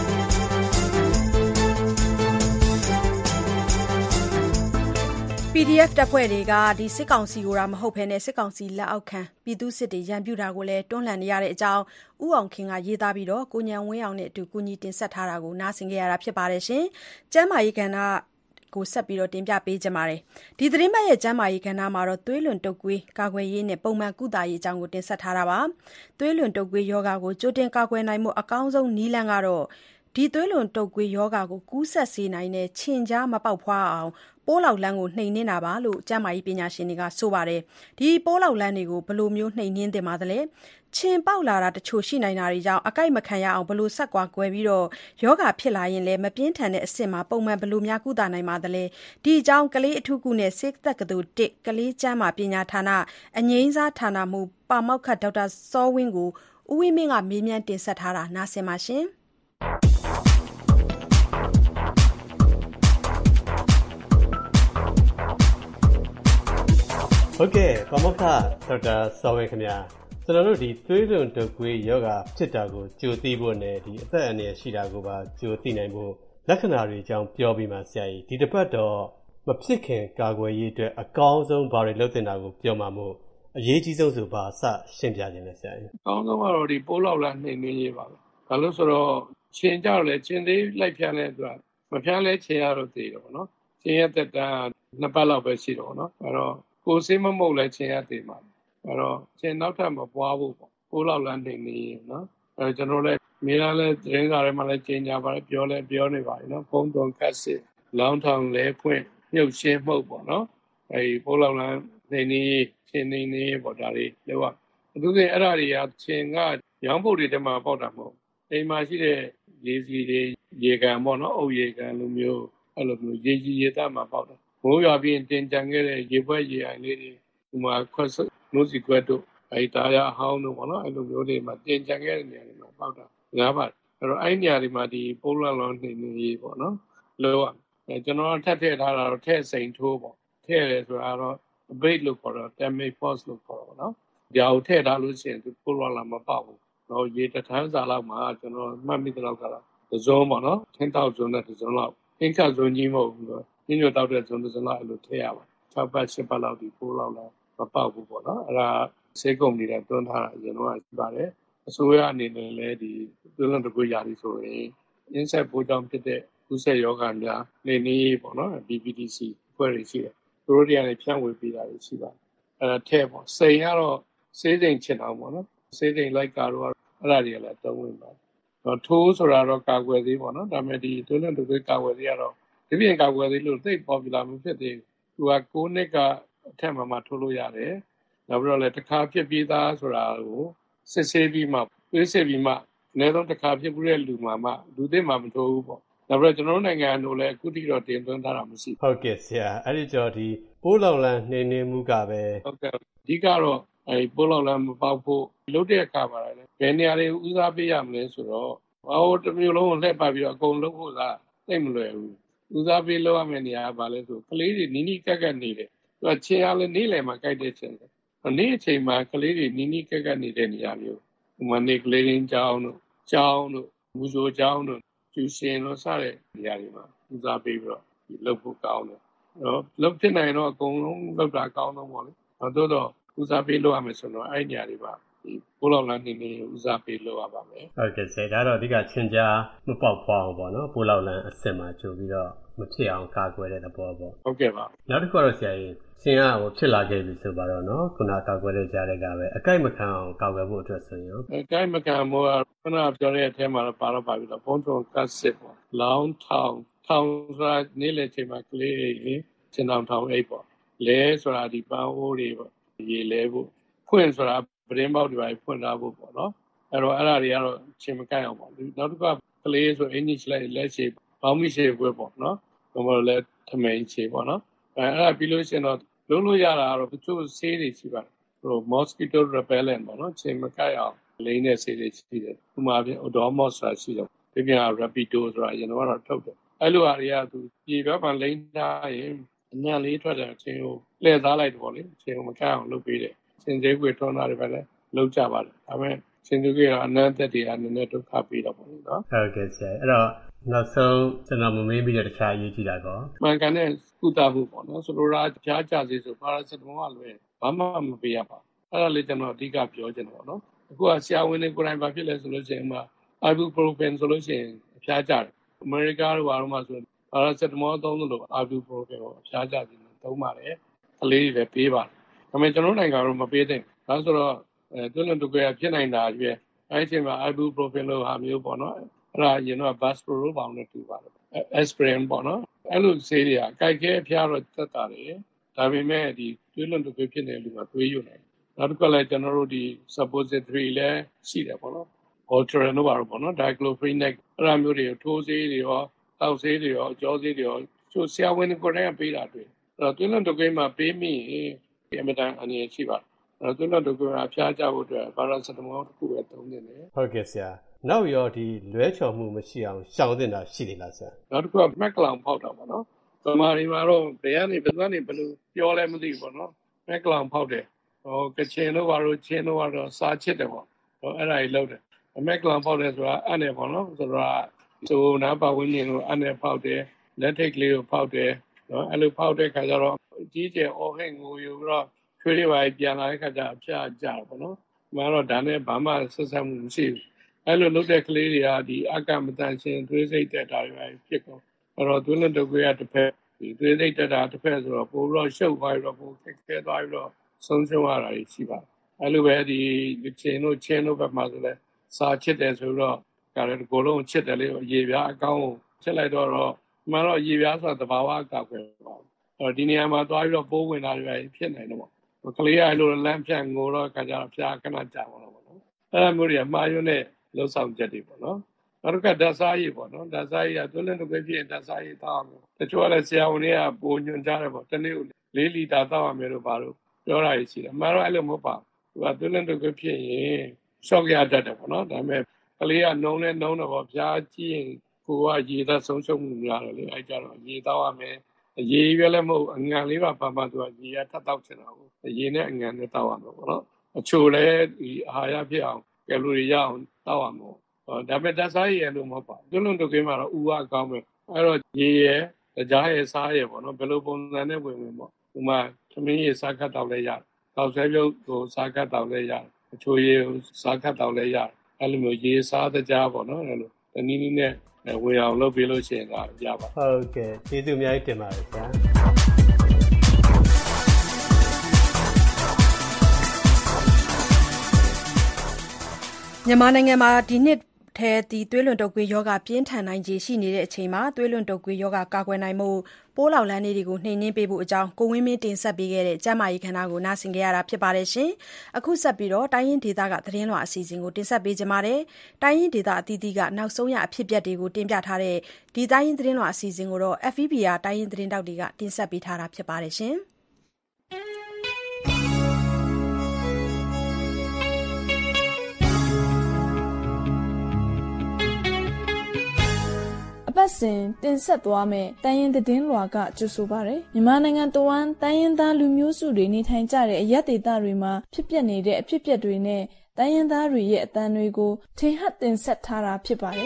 ပီဒီအက်ဖ် တပ်ဖွဲ့တွေကဒီစစ်ကောင်စီကိုမဟုတ်ဘဲနဲ့စစ်ကောင်စီလက်အောက်ခံပြည်သူစစ်တွေရန်ပြုတာကိုလည်းတွန်းလှန်နေရတဲ့အကြောင်းဦးအောင်ခင်ကရေးသားပြီးတော့ကိုဉာဏ်ဝင်းအောင်နဲ့အတူကူညီတင်ဆက်ထားတာကိုနားဆင်ကြရတာဖြစ်ပါတယ်ရှင်။ကျမ်းမာရေးကဏ္ဍကိုဆက်ပြီးတော့တင်ပြပေးကြပါမယ်။ဒီသတင်းပတ်ရဲ့ကျမ်းမာရေးကဏ္ဍမှာတော့သွေးလွန်တုပ်ကွေးကာကွယ်ရေးနဲ့ပုံမှန်ကုသရေးအကြောင်းကိုတင်ဆက်ထားတာပါ။သွေးလွန်တုပ်ကွေးရောဂါကိုကြိုတင်ကာကွယ်နိုင်မှုအကောင်းဆုံးနည်းလမ်းကတော့ဒီသွေးလွန်တုပ်ကွေးရောဂါကိုကူးစက်စေနိုင်တဲ့ခြင်ကြားမပေါက်ဖွားအောင်ပိုးလောက်လန်းကိုနှိမ်နင်းတာပါလို့ကျန်းမာရေးပညာရှင်တွေကဆိုပါတယ်ဒီပိုးလောက်လန်းတွေကိုဘယ်လိုမျိုးနှိမ်နင်းသင့်ပါသလဲခြင်ပေါက်လာတာတချို့ရှိနိုင်တာတွေကြောင့်အကိုက်မခံရအောင်ဘယ်လိုဆက်ကွာကွယ်ပြီးတော့ယောဂဖြစ်လာရင်လည်းမပြင်းထန်တဲ့အဆင့်မှာပုံမှန်ဘယ်လိုများကုသနိုင်ပါသလဲဒီအကြောင်းကလေးအထူးကုနဲ့ဆေးတက္ကသိုလ်တစ်ကလေးကျန်းမာပညာဌာနအငိမ့်စားဌာနမှပါမောက္ခဒေါက်တာစောဝင်းကိုဦးဝင်းမင်းကမေးမြန်းတင်ဆက်ထားတာနားဆင်ပါရှင်ဟုတ်ကဲ့ပါမောက္ခဒေါက်တာစောဝင်းခင်ဗျာကျွန်တော်တို့ဒီသွေးလွန်တုပ်ကွေးယောဂဖြစ်တာကိုကြိုသိဖို့နဲ့ဒီအသက်အန္တရာယ်ရှိတာကိုပါကြိုသိနိုင်ဖို့လက္ခဏာတွေအကြောင်းပြောပြီးမှဆရာကြီးဒီတစ်ပတ်တော့မဖြစ်ခင်ကာကွယ်ရေးအတွက်အကောင်းဆုံးဘာတွေလုပ်တင်တာကိုပြောမှာမို့အရေးကြီးဆုံးဆိုပါအစရှင်းပြခြင်းနဲ့ဆရာကြီးအကောင်းဆုံးကတော့ဒီပိုးလောက်လာနှိမ်နှင်းရေးပါပဲဒါလို့ဆိုတော့ခြင်ကြတော့လေခြင်သေးလိုက်ဖြန်းလဲသူကမဖြန်းလဲခြင်ရတော့သေးတယ်ပေါ့နော်ခြင်ရသက်တမ်းနှစ်ပတ်လောက်ပဲရှိတော့နော်အဲ့တော့ကိုယ်စေးမမုတ်လဲခြင်ရသေးမှာအဲ့တော့ခြင်နောက်ထပ်မပွားဖို့ပေါ့ပိုးလောက်လာနှိမ်နှင်းရေးနော်အဲ့ကျွန်တော်လည်းမိသားလဲသတင်းစာတွေမှာလည်းကျင်ညာပါတယ်ပြောလဲပြောနေပါတယ်နော်ဖုံးသွန်ကတ်စစ်လောင်းထောင်လဲဖွင့်မြုပ်ရှင်းမှုတ်ပေါ့နော်အဲ့ဒီပိုးလောက်လာနှိမ်နှင်းရေးခြင်နှိမ်နှင်းရေးပေါ့ဒါတွေလောက်အထူးသဖြင့်အဲ့ဒါတွေကခြင်ကရောင်းဖို့တွေတည်းမှာပေါက်တာမဟုတ်အိမ်မှာရှိတဲ့ရေစီတွေရေကန်ပေါ့နော်အုပ်ရေကန်လိုမျိုးအဲ့လိုမျိုးရေကြီးရေသားမှာပေါက်တာမိုးရွာပြီးတင်ကြံခဲ့တဲ့ရေပွဲရေအိုင်လေးတွေဒီမှာခွက်နိုးစီခွက်တို့အဲ့ဒါရအဟောင်းတို့ပေါ့နော်အဲ့လိုမျိုးတွေမှာတင်ကြံခဲ့တဲ့နေရာတွေမှာပေါက်တာငါးပါအဲ့တော့အဲ့နေရာတွေမှာဒီပိုးလွန်လွန်နေနေရေးပေါ့နော်လောကအဲကျွန်တော်ထပ်ထည့်ထားတာတော့ထည့်စိန်ထိုးပေါ့ထည့်ရဲဆိုတာတော့ bait လို့ခေါ်တော့ damage force လို့ခေါ်တော့နော်ဒီအောင်ထည့်ထားလို့ရှိရင်ပိုးလွန်လာမပေါက်ဘူးတော့ရေတထမ်းစာလောက်မှာကျွန်တော်မှတ်မိတဲ့လောက်ကတော့သဇုံးပေါ့နော်ထင်းတောက်ဇုံနဲ့သဇုံးလောက်အင်းခတ်ဇုံကြီးမဟုတ်ဘူးတော့ညညတောက်တဲ့ဇုံသဇုံလောက်အဲ့လိုထည့်ရပါ၆ပတ်၈ပတ်လောက်ဒီပိုးလောက်လည်းမပေါက်ဘူးပေါ့နော်အဲ့ဒါဆေးကုမ္ပဏီတွေတွန်းထားတာအရင်တော့ရှိပါတယ်အစိုးရအနေနဲ့လည်းဒီသွေးလွန်တုပ်ကွေးရာသီဆိုရင်အင်းဆက်ပိုးကြောင့်ဖြစ်တဲ့ကုသယောဂများနေနေပေါ့နော် ဘီ ပီ တီ စီ ဖွဲ့တွေရှိတယ်သူတို့တွေကလည်းဖြန့်ဝေပေးတာရှိပါတယ်အဲ့ဒါထဲပေါ့စိန်ကတော့ဆေးစိန်ချင်အောင်ပေါ့နော်ဆေးစိန်လိုက်ကာတော့အဲ့ဒါတွေကလည်းတုံးဝင်ပါတယ်တော့ထိုးဆိုတာတော့ကာကွယ်သေးပေါ့နော်ဒါပေမဲ့ဒီသွေးလွန်တုပ်ကွေးကာကွယ်သေးရတော့ဒီပြင်ကာကွယ်သေးလို့သိ popular မဖြစ်သေးဘူးသူက၉နှစ်ကအထက်မှာမှထိုးလို့ရတယ်နောက်ပြီးတော့လည်းတစ်ခါဖြစ်ပြီးသားဆိုတာကိုစစ်ဆေးပြီးမှတွေးစစ်ပြီးမှအနည်းဆုံးတစ်ခါဖြစ်ပြီးတဲ့လူမှမှလူသစ်မှမထိုးဘူးပေါ့နောက်ပြီးတော့ကျွန်တော်တို့နိုင်ငံတို့လည်းအခုထိတော့တင်သွင်းထားတာမရှိဟုတ်ကဲ့ဆရာအဲ့ဒီကြောဒီပိုးလောင်လန်းနှင်းနှင်းမှုကပဲဟုတ်ကဲ့အဓိကတော့အဲပိုးလောင်လန်းမပေါက်ဖို့လုပ်တဲ့အခါမှာလည်းဘယ်နေရာတွေဦးစားပေးရမလဲဆိုတော့ဘာလို့တစ်မျိုးလုံးကိုလှည့်ပတ်ပြီးတော့အကုန်လုပ်ဖို့ကသိမလွယ်ဘူးဦးစားပေးလုပ်ရမယ့်နေရာကဘာလဲဆိုကလေးတွေနီးနီးကက်ကက်နေတယ်သူကချင်းအားလည်းနေလည်မှာကြိုက်တဲ့ချင်းနေ့အချိန်မှာကလေးတွေနီးနီးကက်ကက်နေတဲ့နေရာမျိုးဥမာနေကလေးရင်းကျောင်းတို့ကျောင်းတို့မူဆိုကျောင်းတို့ကျူရှင်တို့စတဲ့နေရာတွေမှာဦးစားပေးပြီးတော့လုပ်ဖို့ကောင်းတယ်နော်လုပ်ဖြစ်နိုင်တော့အကုန်လုံးလုပ်တာကောင်းတော့ပေါ့လေတော့တော့ဦးစားပေးလုပ်ရမယ်ဆိုတော့အဲ့နေရာတွေပါဒီပိုးလောင်လန်းနေနေဦးစားပေးလုပ်ရပါမယ်ဟုတ်ကဲ့ဆရာဒါတော့အဓိကချင်းကြားမပေါက်ဖွားအောင်ပေါ့နော်ပိုးလောင်လန်းအစစ်မှာကြိုပြီးတော့မဖြစ်အောင်ကာကွယ်တဲ့သဘောပေါ့ဟုတ်ကဲ့ပါနောက်တစ်ခုတော့ဆရာကြီးဆင်ကဟိုဖြစ်လာခဲ့ပြီဆိုပါတော့နော်ခုနကာကွယ်တဲ့ကြားတွေကပဲအကိုက်မခံအောင်ကာကွယ်ဖို့အတွက်ဆိုရင်အကိုက်မခံမို့ခုနပြောတဲ့အထဲမှာတော့ပါတော့ပါပြီတော့ဘုံချုံကတ်စစ်ပေါ့လောင်းထောင်ထောင်ဆိုတာနေ့လေချိန်မှာကလေးတွေစင်တောင်ထောင်အိတ်ပေါ့လဲဆိုတာဒီပန်းအိုးတွေပေါ့ရေလဲဖို့ဖွင့်ဆိုတာပရင်းပေါက်တွေပါဖွင့်ထားဖို့ပေါ့နော်အဲ့တော့အဲ့ဒါတွေကတော့ချင်းမကိုက်အောင်ပေါ့နောက်တစ်ခါကလေးဆိုအင်္ဂလိပ်လိုက်လက်ရှိဘောင်းမိရှိပွဲပေါ့နော်ဘယ်လိုလဲထမိန်ချေပေါ့နော်အဲ့အဲ့ဒါပြီးလို့ရှိရင်တော့လုံးလို့ရတာကတော့တချို့ဆေးတွေရှိပါတယ်ဟို mosquito repellent ပေါ့နော်ချင်းမကိုက်အောင်လိမ့်တဲ့ဆေးတွေရှိတယ်ဥပမာပြ odomos ဆိုတာရှိတယ်ဒီပြန် rapido ဆိုတာကျွန်တော်ကတော့ထုတ်တယ်အဲ့လိုဟာတွေကသူပြေပြပန်လိမ့်ထားရင်အညံ့လေးထွက်တဲ့အချင်းကိုလှည့်စားလိုက်တယ်ပေါ့လေချင်းကိုမကိုက်အောင်လုပ်ပေးတယ်ချင်းသေးကွေထွန်းတာတွေပဲလေလုပ်ကြပါတယ်ဒါပေမဲ့ချင်းသေးကွေကအနမ်းသက်တွေကနည်းနည်းဒုက္ခပေးတော့ပေါ့လေနော်ဟုတ်ကဲ့ဆရာအဲ့တော့နောက်ဆုံးကျွန်တော်မမေးပြီးတော့တခြားရေးကြည့်တာကောမှန်ကန်တဲ့ကုသမှုပေါ့နော်ဆိုလိုတာကြားကြစေဆိုပါရာစတမောကလွယ်ဘာမှမပေးရပါအဲ့ဒါလေးကျွန်တော်အဓိကပြောချင်တယ်ပေါ့နော်အခုကဆရာဝန်တွေကိုယ်တိုင်ဘာဖြစ်လဲဆိုလို့ရှိရင်မှာ ibuprofen ဆိုလို့ရှိရင်အဖျားကြတယ်အမေရိကတို့ဘာလို့မှဆိုပါရာစတမောသုံးလို့ ibuprofen ကိုအဖျားကြတယ်သုံးပါတယ်ကလေးတွေလည်းပေးပါတယ်ဒါပေမဲ့ကျွန်တော်နိုင်ငံကတော့မပေးသင့်ဒါဆိုတော့အဲတွန်းတွန်းကြွယ်ဖြစ်နိုင်တာရွယ်အဲ့ဒီအချိန်မှာ ibuprofen လို့ဟာမျိုးပေါ့နော်အဲ့ဒါရင်တော့ Basprol ပေါင်းနဲ့တူပါတယ် aspirin ပေါ့နော်အဲ့လိုဆေးတွေကကြိုက်ခဲအဖျားတော့သက်တာတယ်ဒါပေမဲ့ဒီတွေးလွန်တူဖြစ်နေတဲ့လူကတွေးယူနိုင်နောက်တစ်ခါလည်းကျွန်တော်တို့ဒီ suppository လည်းရှိတယ်ပေါ့နော် Voltaren တို့ပါတော့ပေါ့နော် diclofenac အဲ့ဒါမျိုးတွေထိုးဆေးတွေရောတောက်ဆေးတွေရောကြောဆေးတွေရောချို့ဆရာဝန်တွေကိုယ်တိုင်ပေးတာတွေ့အဲ့တော့တွေးလွန်တူမှာပေးမိရင်အမြဲတမ်းအနေရှိပါအဲ့တော့တွေးလွန်တူကအဖျားကြဖို့အတွက် paracetamol တစ်ခုပဲသုံးနေတယ်ဟုတ်ကဲ့ဆရာနောက်ရောဒီလွဲချော်မှုမရှိအောင်ရှောင်သင့်တာရှိသေးလားဆရာနောက်တစ်ခုကမက်ကလောင်ဖောက်တာပေါ့နော်ဗမာတွေမှာတော့ဘယ်ကနေဘယ်ကနေဘယ်လိုပြောလဲမသိဘူးပေါ့နော်မက်ကလောင်ဖောက်တယ်ဟိုကချင်တို့ဘာလို့ချင်းတို့ကတော့စားချစ်တယ်ပေါ့ဟိုအဲ့ဒါကြီးလုပ်တယ်မက်ကလောင်ဖောက်တယ်ဆိုတာအဲ့နဲ့ပေါ့နော်ဆိုတော့ဆိုနာပါဝင်းနေလို့အဲ့နဲ့ဖောက်တယ်လက်ထိတ်ကလေးကိုဖောက်တယ်နော်အဲ့လိုဖောက်တဲ့ခါကျတော့ကြီးကျယ်အော်ဟင်ငိုယူပြီးတော့ချွေးတွေပါပြန်လာတဲ့ခါကျအဖျားကြတယ်ပေါ့နော်ဒီမှာတော့ဒါနဲ့ဘာမှဆက်ဆက်မှုမရှိဘူးအဲ့လိုလုပ်တဲ့ကလေးတွေကဒီအကမတန်ရှင်သွေးစိတ်တက်တာတွေဖြစ်ကုန်အဲ့တော့သွေးလွန်တုပ်ကွေးကတစ်ဖက်ဒီသွေးစိတ်တက်တာတစ်ဖက်ဆိုတော့ပိုပြီးတော့ရှုပ်သွားပြီးတော့ပိုခက်ခဲသွားပြီးတော့ဆုံးရှုံးရတာရှိပါတယ်အဲ့လိုပဲဒီချင်းတို့ချင်းတို့ဘက်မှာဆိုလဲစာချစ်တယ်ဆိုတော့ကလည်းဒီကိုလုံးချစ်တယ်လေရေပြားအကောင်းကိုချစ်လိုက်တော့တော့မှန်တော့ရေပြားဆိုတာသဘာဝအကောက်ပဲပေါ့အဲ့တော့ဒီနေရာမှာသွားပြီးတော့ပိုးဝင်တာတွေဖြစ်နေတယ်ပေါ့ကလေးကအဲ့လိုလမ်းဖြတ်ငိုတော့ခါကြတော့ဖျားခဏကြာပါတော့ပေါ့နော်အဲ့ဒါမျိုးတွေကမှားယွင်းတဲ့လှုပ်ဆောင်ချက်တွေပေါ့နော်နောက်တစ်ခါဓာတ်စားရည်ပေါ့နော်ဓာတ်စားရည်ကသွေးလွန်တုပ်ကွေးဖြစ်ရင်ဓာတ်စားရည်တောက်အောင်တချို့ကလည်းဆရာဝန်တွေကပိုညွှန်ကြားတယ်ပေါ့တနေ့ကိုလေးလီတာတောက်ရမယ်လို့ပါလို့ပြောတာရှိတယ်အမှန်တော့အဲ့လိုမဟုတ်ပါဘူးသူကသွေးလွန်တုပ်ကွေးဖြစ်ရင်ရှော့ရတတ်တယ်ပေါ့နော်ဒါပေမဲ့ကလေးကနှုံးနဲ့နှုံးတော့ဖျားကြည့်ရင်ကိုကရေသတ်ဆုံးရှုံးမှုများတယ်လေအဲ့ကြတော့ရေတောက်ရမယ်ရေရွက်လည်းမဟုတ်အငံလေးပါပါပါသူကရေရထပ်တောက်ချင်တာကိုရေနဲ့အငံနဲ့တောက်ရမှာပေါ့နော်အချို့လည်းဒီအာဟာရဖြစ်အောင်ကယ်လိုရီရအောင်တောက်ရမှာဒါပေမဲ့ဓာတ်စားရည်လို့မဟုတ်ပါဘူးသွေးလွန်တုပ်ကွေးမှာတော့ဥဝအကောင်းပဲအဲ့တော့ရေရယ်ကြားရယ်စားရယ်ပေါ့နော်ဘယ်လိုပုံစံနဲ့ဝင်ဝင်ပေါ့ဥမာသမင်းရည်စားခတ်တောက်လဲရတယ်တောက်ဆွဲပြုတ်ကိုစားခတ်တောက်လဲရတယ်အချို့ရည်စားခတ်တောက်လဲရတယ်အဲ့လိုမျိုးရေစားတကြားပေါ့နော်အဲ့လိုတနည်းနည်းနဲ့ဝင်အောင်လုပ်ပေးလို့ရှိရင်ဒါရပါဟုတ်ကဲ့ကျေးဇူးအများကြီးတင်ပါတယ်ဗျာမြန်မာနိုင်ငံမှာဒီနှစ်ထဲဒီသွေးလွန်တုပ်ကွေးရောဂါပြင်းထန်နိုင်ခြေရှိနေတဲ့အချိန်မှာသွေးလွန်တုပ်ကွေးရောဂါကာကွယ်နိုင်မှုပိုးလောင်လန်းတွေကိုနှိမ်နင်းပေးဖို့အကြောင်းကိုဝင်းမင်းတင်ဆက်ပေးခဲ့တဲ့ကျန်းမာရေးခန္ဓာကိုနားဆင်ကြရတာဖြစ်ပါတယ်ရှင်။အခုဆက်ပြီးတော့တိုင်းရင်းဒေသကသတင်းလွှာအစီအစဉ်ကိုတင်ဆက်ပေးကြပါမယ်။တိုင်းရင်းဒေသအသီးသီးကနောက်ဆုံးရအဖြစ်အပျက်တွေကိုတင်ပြထားတဲ့ဒီတိုင်းရင်းသတင်းလွှာအစီအစဉ်ကိုတော့ F V B ရတိုင်းရင်းသတင်းတောက်တွေကတင်ဆက်ပေးထားတာဖြစ်ပါတယ်ရှင်။အပတ်စဉ်တင်ဆက်သွားမယ့်တိုင်းရင်းသတင်းလွှာကကြိုဆိုပါရယ်မြန်မာနိုင်ငံတဝန်းတိုင်းရင်းသားလူမျိုးစုတွေနေထိုင်ကြတဲ့အရပ်ဒေသတွေမှာဖြစ်ပျက်နေတဲ့အဖြစ်အပျက်တွေနဲ့တိုင်းရင်းသားတွေရဲ့အသံတွေကိုထင်ဟပ်တင်ဆက်ထားတာဖြစ်ပါတယ်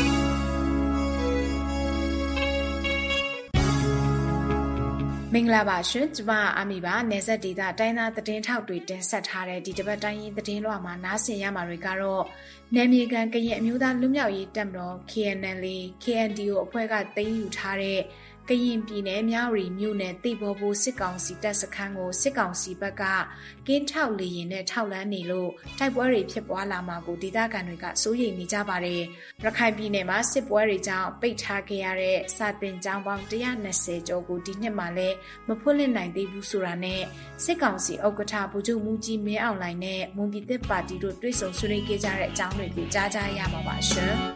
မင်္ဂလာပါရှင်ကျမအာမီပါနယ်စပ်ဒေသတိုင်းသားသတင်းထောက်တွေတင်ဆက်ထားတဲ့ဒီတစ်ပတ်တိုင်းရင်းသတင်းလွှာမှာနားဆင်ရမှာတွေကတော့နယ်မြေခံကရင်အမျိုးသားလွတ်မြောက်ရေးတပ်မတော် K N L A K N D O အဖွဲ့ကသိမ်းယူထားတဲ့ကရင်ပြည်နယ်မြဝတီမြို့နယ်တိဘောဘိုးစစ်ကောင်စီတပ်စခန်းကိုစစ်ကောင်စီဘက်ကကင်းထောက်လေရင်နဲ့ထောက်လန်းနေလို့တိုက်ပွဲတွေဖြစ်ပွားလာမှာကိုဒေသခံတွေကစိုးရိမ်နေကြပါတယ်။ရခိုင်ပြည်နယ်မှာစစ်ပွဲတွေကြောင့်ပိတ်ထားခဲ့ရတဲ့စာတင်ကျောင်းပေါင်းone hundred twentyကျော်ကိုဒီနှစ်မှာလည်းမဖွင့်လှစ်နိုင်သေးဘူးဆိုတာနဲ့စစ်ကောင်စီဥက္ကဋ္ဌဗိုလ်ချုပ်မူကြီးမင်းအောင်လှိုင်နဲ့မွန်ပြည်သစ်ပါတီတို့တွေ့ဆုံဆွေးနွေးခဲ့ကြတဲ့အကြောင်းတွေကိုကြားကြရမှာပါရှင်။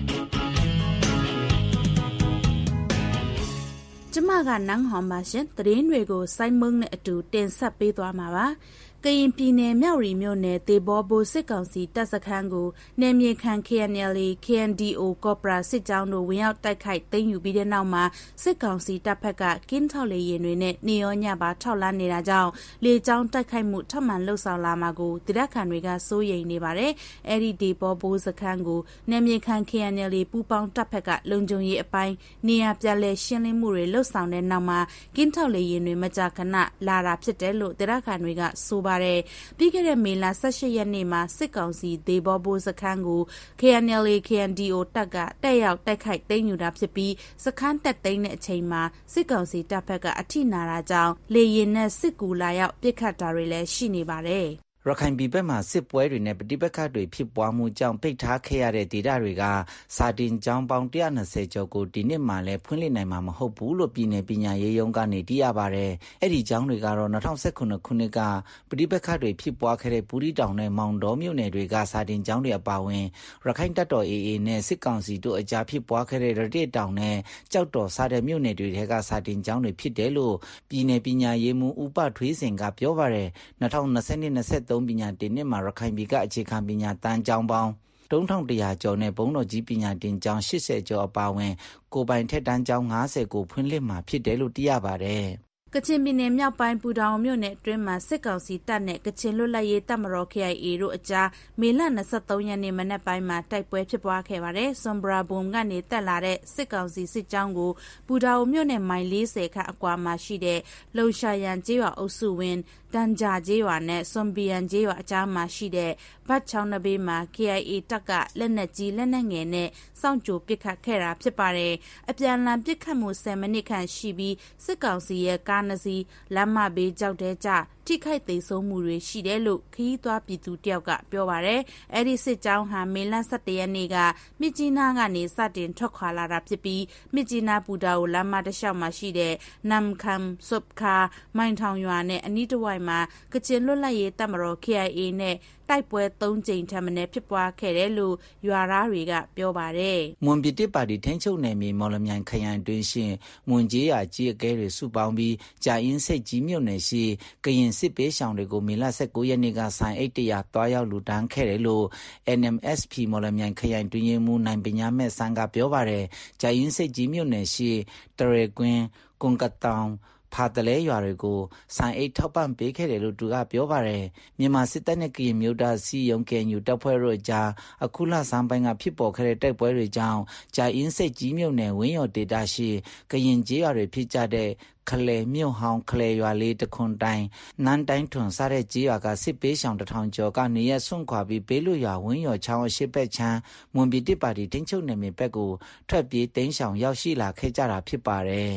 ကျမကနန်းဟောင်ပါရှင်သတင်းတွေကိုစိုင်းမုံနဲ့အတူတင်ဆက်ပေးသွားမှာပါကရင်ပြည်နယ်မြောက်ရီမြို့နယ်တေဘောဘိုစစ်ကောင်စီတပ်စခန်းကိုနယ်မြေခံ K N L A K N D O ကော့ပရာစစ်ကြောင်းတို့ဝင်ရောက်တိုက်ခိုက်သိမ်းယူပြီးတဲ့နောက်မှာစစ်ကောင်စီတပ်ဖက်ကကင်းထောက်လေရင်တွေနဲ့နေရောညပါထောက်လန်းနေတာကြောင့်လေကြောင်းတိုက်ခိုက်မှုထပ်မံလှုပ်ဆောင်လာမှာကိုဒေသခံတွေကစိုးရိမ်နေပါတယ်။အဲဒီတေဘောဘိုစခန်းကိုနယ်မြေခံ K N L A ပူးပေါင်းတပ်ဖက်ကလုံခြုံရေးအပိုင်းနေရာပြလဲရှင်းလင်းမှုတွေလှုပ်ဆောင်တဲ့နောက်မှာကင်းထောက်လေရင်တွေမကြာခဏလာတာဖြစ်တယ်လို့ဒေသခံတွေကဆိုပြီးခဲ့တဲ့မေလone eightရက်နေ့မှာစစ်ကောင်စီဒေဘောဘိုစခန်းကို K N L A K N D O တပ်ကတက်ရောက်တိုက်ခိုက်သိမ်းယူတာဖြစ်ပြီးစခန်းတက်သိမ်းတဲ့အချိန်မှာစစ်ကောင်စီတပ်ဖက်ကအထိနာတာကြောင့်လေရင်နဲ့စစ်ကူလာရောက်ပစ်ခတ်တာတွေလည်းရှိနေပါတယ်။ရခိုင်ပြည်ဘက်မှာစစ်ပွဲတွေနဲ့ပဋိပက္ခတွေဖြစ်ပွားမှုကြောင့်ပိတ်ထားခဲ့ရတဲ့ဒေသတွေကစာတင်ကျောင်းပေါင်းone hundred twentyကျော်ကိုဒီနှစ်မှလည်းဖွင့်လှစ်နိုင်မှာမဟုတ်ဘူးလို့ပြည်နယ်ပညာရေးရုံးကနေသိရပါတယ်။အဲ့ဒီကျောင်းတွေကတော့two thousand seventeenခုနှစ်ကပဋိပက္ခတွေဖြစ်ပွားခဲ့တဲ့ပူရီတောင်နဲ့မောင်တော်မြို့နယ်တွေကစာတင်ကျောင်းတွေအပါအဝင်ရခိုင်တပ်တော် A A နဲ့စစ်ကောင်စီတို့အကြားဖြစ်ပွားခဲ့တဲ့ရတိတောင်နဲ့ကြောက်တော်စတဲ့မြို့နယ်တွေထဲကစာတင်ကျောင်းတွေဖြစ်တယ်လို့ပြည်နယ်ပညာရေးမှူးဦးပထွေးစင်ကပြောပါတယ်။two thousand twenty twenty-twoပညာတင်နှစ်မှာရခိုင်ပြည်ကအခြေခံပညာတန်းကျောင်းပေါင်းthree thousand one hundredကျော်နဲ့ဘုံတော်ကြီးပညာတင်ကျောင်းeightyကျော်အပါအဝင်ကိုပိုင်ထက်တန်းကျောင်းfiftyကိုဖွင့်လှစ်မှာဖြစ်တယ်လို့သိရပါတယ်။ကချင်ပြည်နယ်မြောက်ပိုင်းပူတောင်မြို့နယ်အတွင်းမှာစစ်ကောင်စီတပ်နဲ့ကချင်လွတ်လပ်ရေးတပ်မတော် K I A တို့အကြားမေလtwenty-threeရက်နေ့မနက်ပိုင်းမှာတိုက်ပွဲဖြစ်ပွားခဲ့ပါတယ်။စွန်ဘရာဘုံကနေတက်လာတဲ့စစ်ကောင်စီစစ်ကြောင်းကိုပူတောင်မြို့နယ်မိုင်fortyခန့်အကွာမှာရှိတဲ့လုံရှာရန်ကျေးရွာအုပ်စုဝင်တန်ကြာကျေးရွာနဲ့စွန်ဘီယန်ကျေးရွာအကြားမှာရှိတဲ့ဘတ်ချောင်းနဘေးမှာ K I A တပ်ကလက်နက်ကြီးလက်နက်ငယ်နဲ့စောင့်ကြိုပစ်ခတ်ခဲ့တာဖြစ်ပါတယ်။အပြန်အလှန်ပစ်ခတ်မှုtenမိနစ်ခန့်ရှိပြီးစစ်ကောင်စီရဲ့ကားနှစ်စီးလမ်းမဘေးကြောက်တဲ့ကြထိခိုက်သိမ်းဆုံးမှုတွေရှိတယ်လို့ခရီးသွားပြည်သူတယောက်ကပြောပါတယ်။အဲဒီစစ်ကြောင်းဟာမေလelevenရက်နေ့ကမြစ်ကြီးနားကနေစတင်ထွက်ခွာလာတာဖြစ်ပြီးမြစ်ကြီးနားပူတာကိုလမ်းမတစ်လျှောက်မှာရှိတဲ့နမ်ခမ်ဆုပ်ခါမိုင်ထောင်ရွာနဲ့အနီးတစ်ဝိုက်မှာကချင်လွတ်လပ်ရေးတပ်မတော် K I A နဲ့တိုက်ပွဲthreeကြိမ်ထပ်မံဖြစ်ပွားခဲ့တယ်လို့ရွာသားတွေကပြောပါတယ်။မွန်ပြည်တစ်ပါတီထိန်းချုပ်နယ်မြေမော်လမြိုင်ခရိုင်တွင်းရှိမွန်ကျေးရွာကြီးအကဲတွေစုပေါင်းပြီးကြာအင်းစိတ်ကြီးမြို့နယ်ရှိကရင်စစ်ပေးရှောင်တွေကိုမေလnineteenရက်နေ့ကဆိုင်အိတ်တရာတွားရောက်လူတန်းခဲ့တယ်လို့ N M S P မော်လမြိုင်ခရိုင်တွင်းရေးမှူးနိုင်ပညာမဲ့ဆန်းကပြောပါတယ်။ကြာအင်းစိတ်ကြီးမြို့နယ်ရှိတရေကွင်းကွန်ကတောင်ဖာတလဲရွာတွေကိုဆိုင်အိတ်ထောက်ပံ့ပေးခဲ့တယ်လို့သူကပြောပါတယ်မြန်မာစစ်တပ်နဲ့ကရင်မျိုးသားစီယုံကဲညူတပ်ဖွဲ့တို့ကြားအခုလဆန်းပိုင်းကဖြစ်ပေါ်ခဲ့တဲ့တိုက်ပွဲတွေကြောင့်ကြာအင်းစိတ်ကြီးမြို့နယ်ဝင်းရော်ဒေတာရှိကရင်ကျေးရွာတွေဖြစ်ကြတဲ့ခလဲမြို့ဟောင်းခလဲရွာလေးတခွန်တိုင်နန်းတိုင်းထွန်စားတဲ့ကျေးရွာကစစ်ပေးဆောင်တစ်ထောင်ကျော်ကနေရဆွန့်ခွာပြီးဘေးလွတ်ရွာဝင်းရော်ချောင်းအရှိဘက်ချမ်းမွန်ပြည်တစ်ပါတီတင်းချုပ်နယ်မြေဘက်ကိုထွက်ပြေးတင်းဆောင်ရောက်ရှိလာခဲ့ကြတာဖြစ်ပါတယ်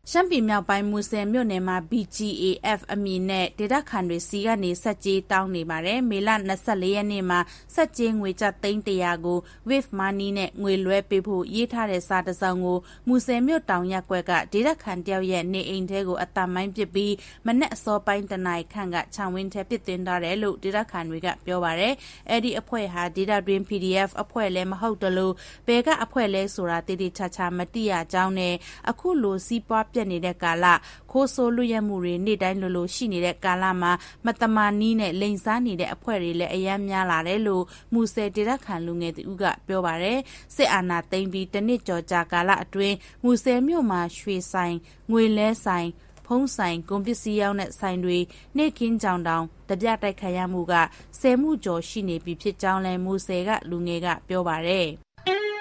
ရှမ်းပြည်မြောက်ပိုင်းမူဆယ်မြို့နယ်မှာ ဘီ ဂျီ အေ အက်ဖ် အမည်နဲ့ဒေသခံတွေစီကနေဆက်ကြေးတောင်းနေပါတယ်။မေလ၂၄ရက်နေ့မှာဆက်ကြေးငွေကျပ်သိန်းတရာကို Wave Money နဲ့ငွေလွှဲပေးဖို့ရေးထားတဲ့စာတစ်စောင်ကိုမူဆယ်မြို့တောင်ရပ်ကွက်ကဒေသခံတယောက်ရဲ့နေအိမ်ထဲကိုအတမိုင်းပစ်ပြီးမနက်အစောပိုင်းတနာရီခန့်ကခြံဝင်းထဲပစ်သွင်းထားတယ်လို့ဒေသခံတွေကပြောပါတယ်။အဲ့ဒီအဖွဲ့ဟာဒေသတွင်း ပီ ဒီ အက်ဖ် အဖွဲ့လည်းမဟုတ်တလို့ဘယ်ကအဖွဲ့လဲဆိုတာတိတိကျကျမသိရကြောင်းနဲ့အခုလိုစီးပွားပြတ်နေတဲ့ကာလခိုးဆိုးလူရဲမှုတွေနေ့တိုင်းလိုလိုရှိနေတဲ့ကာလမှာမတမာနီးနဲ့လိန်စားနေတဲ့အဖွဲ့တွေလည်းအယမ်းများလာတယ်လို့မူဆယ်ဒေသခံလူငယ်တူကပြောပါတယ်။စစ်အာဏာသိမ်းပြီးတနစ်ကျော်ကြာကာလအတွင်းမူဆယ်မြို့မှာရွှေဆိုင်ငွေလဲဆိုင်ဖုံးဆိုင်ကုန်ပစ္စည်းရောင်းတဲ့ဆိုင်တွေနေ့ကင်းကြောင်တောင်တပြတိုက်ခတ်ရမှုကဆယ်မှုကျော်ရှိနေပြီဖြစ်ကြောင်းလဲမူဆယ်ကလူငယ်ကပြောပါတယ်။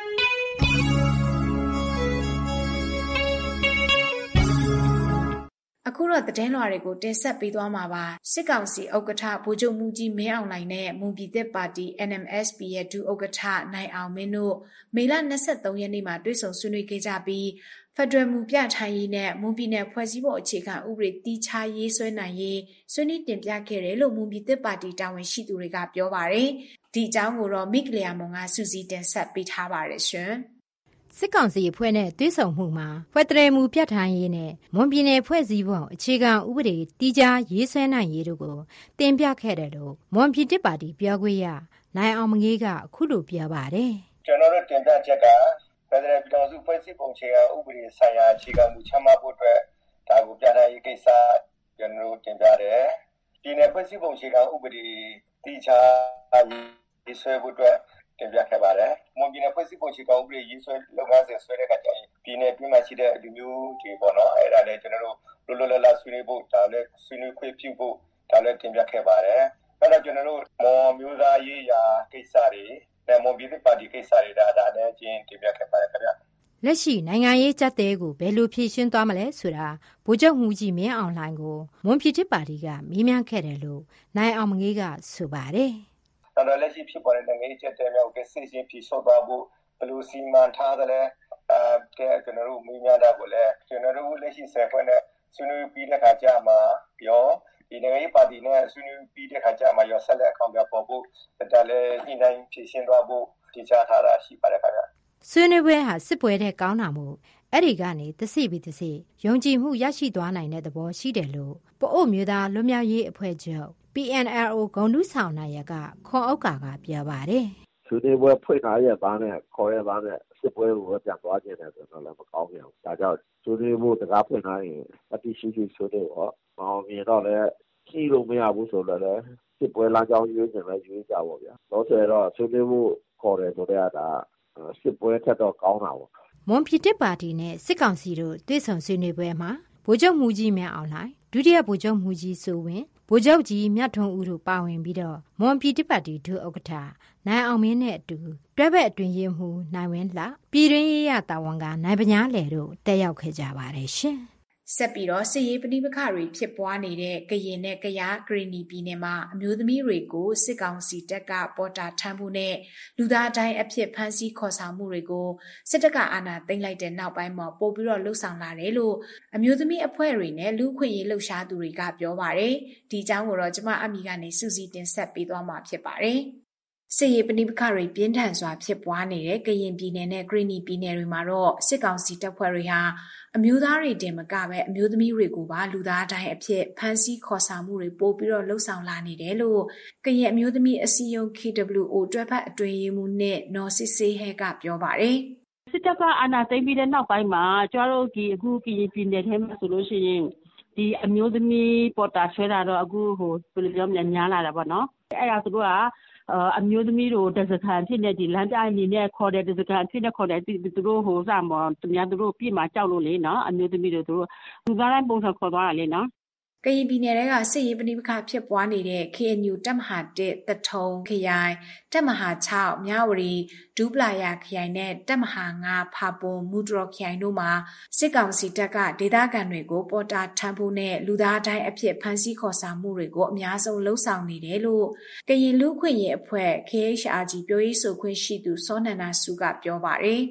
အခုတော့သတင်းလွှာတွေကိုတင်ဆက်ပေးသွားမှာပါစစ်ကောင်စီဥက္ကဋ္ဌဗိုလ်ချုပ်မှူးကြီးမင်းအောင်လှိုင်နဲ့မွန်ပြည်သစ်ပါတီ အန် အမ် အက်စ် ပီ ရဲ့ဒုဥက္ကဋ္ဌနိုင်အောင်မင်းတို့မေလ၂၃ရက်နေ့မှာတွေ့ဆုံဆွေးနွေးခဲ့ကြပြီးဖက်ဒရယ်မူပြထိုင်ရေးနဲ့မွန်ပြည်နယ်ဖွဲ့စည်းပုံအခြေခံဥပဒေတီးခြားရေးဆွဲနိုင်ရေးဆွေးနွေးတင်ပြခဲ့တယ်လို့မွန်ပြည်သစ်ပါတီတာဝန်ရှိသူတွေကပြောပါတယ်ဒီအကြောင်းကိုတော့မိကလျာမွန်ကစူးစီးတင်ဆက်ပေးထားပါတယ်ရှင်စစ်ကောင်စီအဖွဲ့နဲ့တွဲဆုံမှုမှာဖက်ဒရယ်မူပြဋ္ဌာန်းရေးနဲ့မွန်ပြည်နယ်ဖွဲ့စည်းပုံအခြေခံဥပဒေတီးခြားရေးဆွဲနိုင်ရေးတို့ကိုတင်ပြခဲ့တယ်လို့မွန်ပြည်တစ်ပါတီပြောခွင့်ရနိုင်အောင်မငေးကအခုလိုပြောပါတယ်ကျွန်တော်တို့တင်ပြချက်ကဖက်ဒရယ်ပြည်ထောင်စုဖွဲ့စည်းပုံအခြေခံဥပဒေဆိုင်ရာအခြေခံမူချမှတ်ဖို့အတွက်ဒါကိုပြဋ္ဌာန်းရေးကိစ္စကျွန်တော်တို့တင်ပြတယ်ဒီနယ်ဖွဲ့စည်းပုံအခြေခံဥပဒေတီးခြားရေးဆွဲဖို့အတွက်တင်ပြခဲ့ပါတယ်။မွန်ပြည်နယ်ဖွဲ့စည်းပုံအခြေခံဥပဒေရေးဆွဲလုပ်ငန်းစဉ်ဆွဲတဲ့အခါကျရင်ပြည်နယ်ပြည်မှာရှိတဲ့လူမျိုးတွေပေါ့နော်အဲ့ဒါလည်းကျွန်တော်တို့လောလောလတ်ဆွေးနွေးဖို့ဒါလည်းဆွေးနွေးခွင့်ပြုဖို့ဒါလည်းတင်ပြခဲ့ပါတယ်။အဲ့တော့ကျွန်တော်တို့မော်မျိုးသားရေးရာကိစ္စတွေနဲ့မွန်ပြည်သစ်ပါတီကိစ္စတွေဒါဒါလည်းချင်းတင်ပြခဲ့ပါတယ်ခင်ဗျ။လက်ရှိနိုင်ငံရေးကြက်တဲကိုဘယ်လိုဖြည့်ရှင်းသွားမလဲဆိုတာဗိုလ်ချုပ်မှူးကြီးမင်းအောင်လှိုင်ကိုမွန်ပြည်သစ်ပါတီကမေးမြန်းခဲ့တယ်လို့နိုင်အောင်မငေးကဆိုပါတယ်။တော်တော်လက်ရှိဖြစ်ပေါ်တဲ့နိုင်ငံရေးချက်တဲမျိုးကစစ်ချင်းဖြေဆော့သွားဖို့ဘယ်လိုစီမံထားသလဲအဲကျွန်တော်တို့မိများတာကိုလည်းကျွန်တော်တို့လက်ရှိဆယ်ဖွဲ့နဲ့ဆွေးနွေးပြီးတဲ့ခါကျမှပြောဒီနိုင်ငံရေးပါတီနဲ့ဆွေးနွေးပြီးတဲ့ခါကျမှရောဆက်လက်အကောင့်ပြပေါ်ဖို့ဒါလည်းညှိနှိုင်းဖြေရှင်းသွားဖို့တည်ချထားတာရှိပါတယ်ခင်ဗျဆွေးနွေးပွဲဟာစစ်ပွဲတဲ့ကောင်းတာမို့အဲ့ဒီကနေတစိပြီးတစိယုံကြည်မှုရရှိသွားနိုင်တဲ့သဘောရှိတယ်လို့ပအို့မျိုးသားလွတ်မြောက်ရေးအဖွဲ့ချုပ် ပီ အန် အယ် အို ဂုဏ်ထူးဆောင်နာယကခွန်ဥက္ကာကပြောပါတယ်ဆွေးနွေးပွဲဖွင့်ထားရသားနဲ့ခေါ်ရသားနဲ့စစ်ပွဲကိုပြန်သွားခြင်းနဲ့ဆိုတော့လည်းမကောင်းဘူးဒါကြောင့်ဆွေးနွေးမှုတကားဖွင့်ထားရင်အတိရှိရှိဆွေးနွေးတော့မအောင်မြင်တော့လည်းရှိလို့မရဘူးဆိုတော့လည်းစစ်ပွဲလမ်းကြောင်းရွေးခြင်းလည်းရွေးကြပါဗျာတော့ဆိုတော့ဆွေးနွေးမှုခေါ်တယ်ဆိုတဲ့ဒါစစ်ပွဲထက်တော့ကောင်းတာပေါ့မွန်ပြည်တစ်ပါတီနဲ့စစ်ကောင်စီတို့တွေ့ဆုံဆွေးနွေးပွဲမှာဗိုလ်ချုပ်မှူးကြီးမင်းအောင်လှိုင်ဒုတိယဗိုလ်ချုပ်မှူးကြီးစိုးဝင်းဗိုလ်ချုပ်ကြီးမြတ်ထွန်းဦးတို့ပါဝင်ပြီးတော့မွန်ပြည်တစ်ပါတီဒုဥက္ကဋ္ဌနိုင်အောင်မင်းနဲ့အတူတွဲဘက်အတွင်ရေးမှူးနိုင်ဝင်းလှပြည်တွင်းရေးရတာဝန်ကနိုင်ပညာလေတို့တက်ရောက်ခဲ့ကြပါတယ်ရှင်ဆက်ပြီးတော့စစ်ရေးပဋိပက္ခတွေဖြစ်ပွားနေတဲ့ကရင်နဲ့ကယားဂရီနီပြည်နယ်မှာအမျိုးသမီးတွေကိုစစ်ကောင်စီတပ်ကပေါ်တာထမ်းမှုနဲ့လူသားတိုင်းအဖြစ်ဖမ်းဆီးခေါ်ဆောင်မှုတွေကိုစစ်တပ်ကအာဏာသိမ်းလိုက်တဲ့နောက်ပိုင်းမှာပို့ပြီးတော့လှုပ်ဆောင်လာတယ်လို့အမျိုးသမီးအဖွဲ့တွေနဲ့လူ့အခွင့်အရေးလှုပ်ရှားသူတွေကပြောပါတယ်ဒီအကြောင်းကိုတော့ကျမအမီကနေစူးစီးတင်ဆက်ပေးသွားမှာဖြစ်ပါတယ်စစ်ရေးပဋိပက္ခတွေပြင်းထန်စွာဖြစ်ပွားနေတဲ့ကရင်ပြည်နယ်နဲ့ဂရီနီပြည်နယ်တွေမှာတော့စစ်ကောင်စီတပ်ဖွဲ့တွေဟာအမျိုးသားတွေတင်မကပဲအမျိုးသမီးတွေကိုပါလူသားတိုင်းအဖြစ်ဖမ်းဆီးခေါ်ဆောင်မှုတွေပို့ပြီးတော့လှုပ်ဆောင်လာနေတယ်လို့ကရင်အမျိုးသမီးအစည်းအရုံး ကေ ဒဘလျူ အို တွဲဖက်အတွင်းရေးမှူးနဲ့နော်စစ်စေးဟဲကပြောပါတယ်စစ်တပ်ကအာဏာသိမ်းပြီးတဲ့နောက်ပိုင်းမှာကျတို့ဒီအခုကရင်ပြည်နယ်ထဲမှာဆိုလို့ရှိရင်ဒီအမျိုးသမီးပေါ်တာဆွဲတာတော့အခုဟိုဘယ်လိုပြောမလဲညားလာတာပေါ့နော်အဲ့ဒါသူတို့ကအမျိုးသမီးတို့တစခံဖြစ်နေဒီလမ်းပြအနေနဲ့ခေါ်တယ်တစခံဖြစ်နေခေါ်တယ်သူတို့ဟိုစမော်သူများသူတို့ပြစ်မှာကြောက်လို့လေနော်အမျိုးသမီးတို့သူတို့လူသားတိုင်းပုံစံခေါ်သွားတာလေနော်ကရင်ပြည်နယ်ကစစ်ရေးပဋိပက္ခဖြစ်ပွားနေတဲ့ ကေ အန် ယူ တပ်မဟာတစ်တထုံခရိုင်တပ်မဟာ၆မြဝတီဒူးပလာယာခရိုင်နဲ့တပ်မဟာ၅ဖာပွန်မူဒရော်ခရိုင်တို့မှာစစ်ကောင်စီတပ်ကဒေသခံတွေကိုပေါ်တာထမ်းဖို့နဲ့လူသားတိုင်းအဖြစ်ဖမ်းဆီးခေါ်ဆောင်မှုတွေကိုအများဆုံးလှုံ့ဆော်နေတယ်လို့ကရင်လူ့အခွင့်အရေးအဖွဲ့ ကေ အေইচ အာር ဂျီ ပြောရေးဆိုခွင့်ရှိသူစောနန္ဒစုကပြောပါတယ်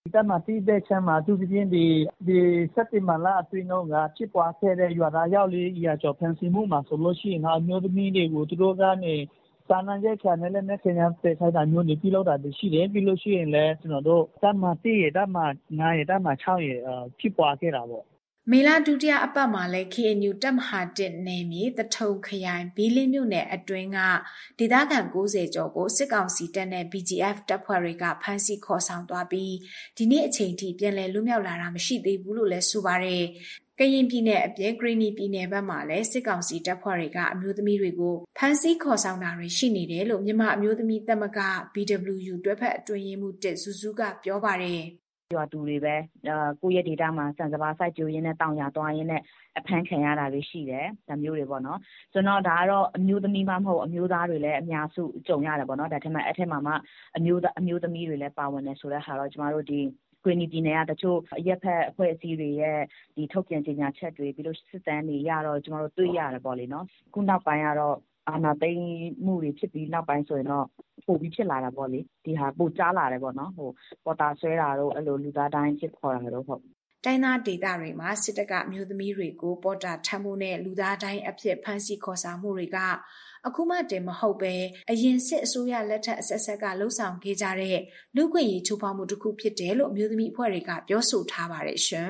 တပ်မတိတဲ့ချမ်းမှာသူပြင်းဒီဒီစက်တင်ဘာလအတွင်းတော့ကဖြစ်ပွားခဲ့တဲ့ရွာသားရောက်လေးအရာကျော်ဖန်စီမှုမှာဆိုလို့ရှိရင်အမျိုးသမီးတွေကိုသူတို့ကနေစာနာကြချာနဲ့လည်းနဲ့ခင်ဗျားပြေခိုင်းတာမျိုးနေပြုလုပ်တာရှိတယ်ပြီးလို့ရှိရင်လည်းကျွန်တော်တို့တပ်မတိရတပ်မငါးရတပ်မ၆ရဖြစ်ပွားခဲ့တာပေါ့မေလဒုတိယအပတ်မှာလည်း K N U တပ်မဟာတစ်နယ်မြေတထုံခရိုင်ဘီလင်းမြို့နယ်အတွင်းကဒေသခံ၉၀ကျော်ကိုစစ်ကောင်စီတပ်နဲ့ B G F တပ်ဖွဲ့တွေကဖမ်းဆီးခေါ်ဆောင်သွားပြီးဒီနေ့အချိန်ထိပြန်လည်လွတ်မြောက်လာတာမရှိသေးဘူးလို့လည်းဆိုပါတယ်။ကရင်ပြည်နယ်အပြင်ဂရီနီပြည်နယ်ဘက်မှာလည်းစစ်ကောင်စီတပ်ဖွဲ့တွေကအမျိုးသမီးတွေကိုဖမ်းဆီးခေါ်ဆောင်တာတွေရှိနေတယ်လို့မြန်မာအမျိုးသမီးသမဂ္ဂ B W U တွဲဖက်အတွင်းရေးမှူးတစ်စုစုကပြောပါတယ်။ရွာတူတွေပဲကိုယ့်ရဲ့ဒေတာမှာစံစပါးစိုက်ပျိုးရင်းနဲ့တောင်ရသွားရင်းနဲ့အဖမ်းခံရတာတွေရှိတယ်ဒါမျိုးတွေပေါ့နော်ဆိုတော့ဒါကတော့အမျိုးသမီးမှမဟုတ်အမျိုးသားတွေလည်းအများစုကြုံရတယ်ပေါ့နော်ဒါထက်မှအဲ့ထက်မှမှအမျိုးသားအမျိုးသမီးတွေလည်းပါဝင်တယ်ဆိုတဲ့ဟာတော့ကျမတို့ဒီကွင်းပြည်နယ်ကတချို့အရက်ဖက်အဖွဲ့အစည်းတွေရဲ့ဒီထုတ်ပြန်ကြေညာချက်တွေပြီးလို့စစ်တမ်းတွေရတော့ကျမတို့တွေ့ရတယ်ပေါ့လေနော်ခုနောက်ပိုင်းကတော့အာဏာသိမ်းမှုတွေဖြစ်ပြီးနောက်ပိုင်းဆိုရင်တော့ပိုပြီးဖြစ်လာတာပေါ့လေဒီဟာပိုကြားလာတယ်ပေါ့နော်ဟိုပေါ်တာဆွဲတာတော့အဲ့လိုလူသားတိုင်းဖြစ်ခေါ်တာတော့ဟုတ်တိုင်းသားဒေသတွေမှာစစ်တပ်ကအမျိုးသမီးတွေကိုပေါ်တာထမ်းမှုနဲ့လူသားတိုင်းအဖြစ်ဖမ်းဆီးခေါ်ဆောင်မှုတွေကအခုမှတည်းမဟုတ်ပဲအရင်စစ်အစိုးရလက်ထက်အဆက်ဆက်ကလှုံ့ဆော်ခဲ့ကြတဲ့လူ့ခွင့်ရေးချိုးဖောက်မှုတစ်ခုဖြစ်တယ်လို့အမျိုးသမီးအဖွဲ့တွေကပြောဆိုထားပါတယ်ရှင်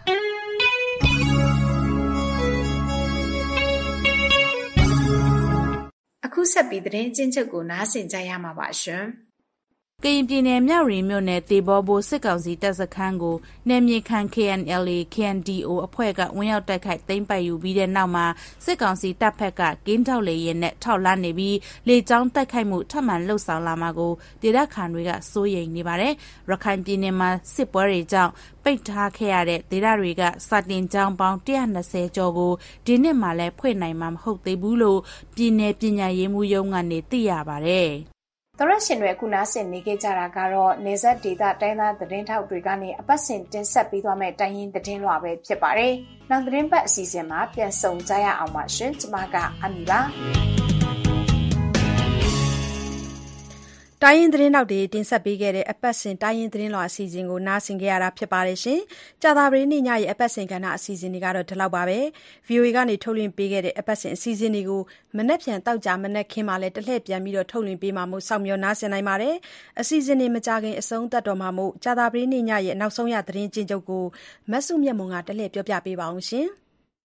အခုဆက်ပြီးသတင်းချင်းချုပ်ကိုနားဆင်ကြရမှာပါရှင်ကရင်ပြည်နယ်မြောက်ရီမြို့နယ်တေဘောဘိုစစ်ကောင်စီတပ်စခန်းကိုနယ်မြေခံ K N L A K N D O အဖွဲ့ကဝင်ရောက်တိုက်ခိုက်သိမ်းပိုက်ယူပြီးတဲ့နောက်မှာစစ်ကောင်စီတပ်ဖက်ကကင်းထောက်လေရင်နဲ့ထောက်လန်းနေပြီးလေကြောင်းတိုက်ခိုက်မှုထပ်မံလှုပ်ဆောင်လာမှာကိုဒေသခံတွေကစိုးရိမ်နေပါတယ်။ရခိုင်ပြည်နယ်မှာစစ်ပွဲတွေကြောင့်ပိတ်ထားခဲ့ရတဲ့ဒေသတွေကစာတင်ကျောင်းပေါင်းone hundred twentyကျော်ကိုဒီနှစ်မှလည်းဖွင့်နိုင်မှာမဟုတ်သေးဘူးလို့ပြည်နယ်ပညာရေးမှူးရုံးကနေသိရပါတယ်။သရရှင်တွေအခုနားဆင်နေကြကြတာကတော့နေဆက်ဒေတာတိုင်းသားသတင်းထောက်တွေကနေအပတ်စဉ်တင်ဆက်ပေးသွားမဲ့တိုင်းရင်းသတင်းလွှာပဲဖြစ်ပါတယ်။နောက်သတင်းပတ်အစီအစဉ်မှာပြန်ဆုံကြရအောင်ပါရှင်။ကျွန်မကအမီပါ။တိုင်းရင်းသတင်းနောက်တွေတင်ဆက်ပေးခဲ့တဲ့အပတ်စဉ်တိုင်းရင်းသတင်းလွှာအစီအစဉ်ကိုနားဆင်ကြရတာဖြစ်ပါတယ်ရှင်။ကြာသာပတေးနေ့ညရဲ့အပတ်စဉ်ကဏ္ဍအစီအစဉ်တွေကတော့ဒီလောက်ပါပဲ။ V O A ကနေထုတ်လွှင့်ပေးခဲ့တဲ့အပတ်စဉ်အစီအစဉ်တွေကိုမနက်ဖြန်တောက်ကြမနက်ခင်းမှာလည်းတစ်လှည့်ပြန်ပြီးတော့ထုတ်လွှင့်ပေးမှာမို့စောင့်မျှော်နားဆင်နိုင်ပါတယ်။အစီအစဉ်တွေမကြခင်အဆုံးသတ်တော်မှာမို့ကြာသာပတေးနေ့ညရဲ့နောက်ဆုံးရသတင်းချင်းချုပ်ကိုမဆုမြတ်မွန်ကတစ်လှည့်ပြောပြပေးပါအောင်ရှင်။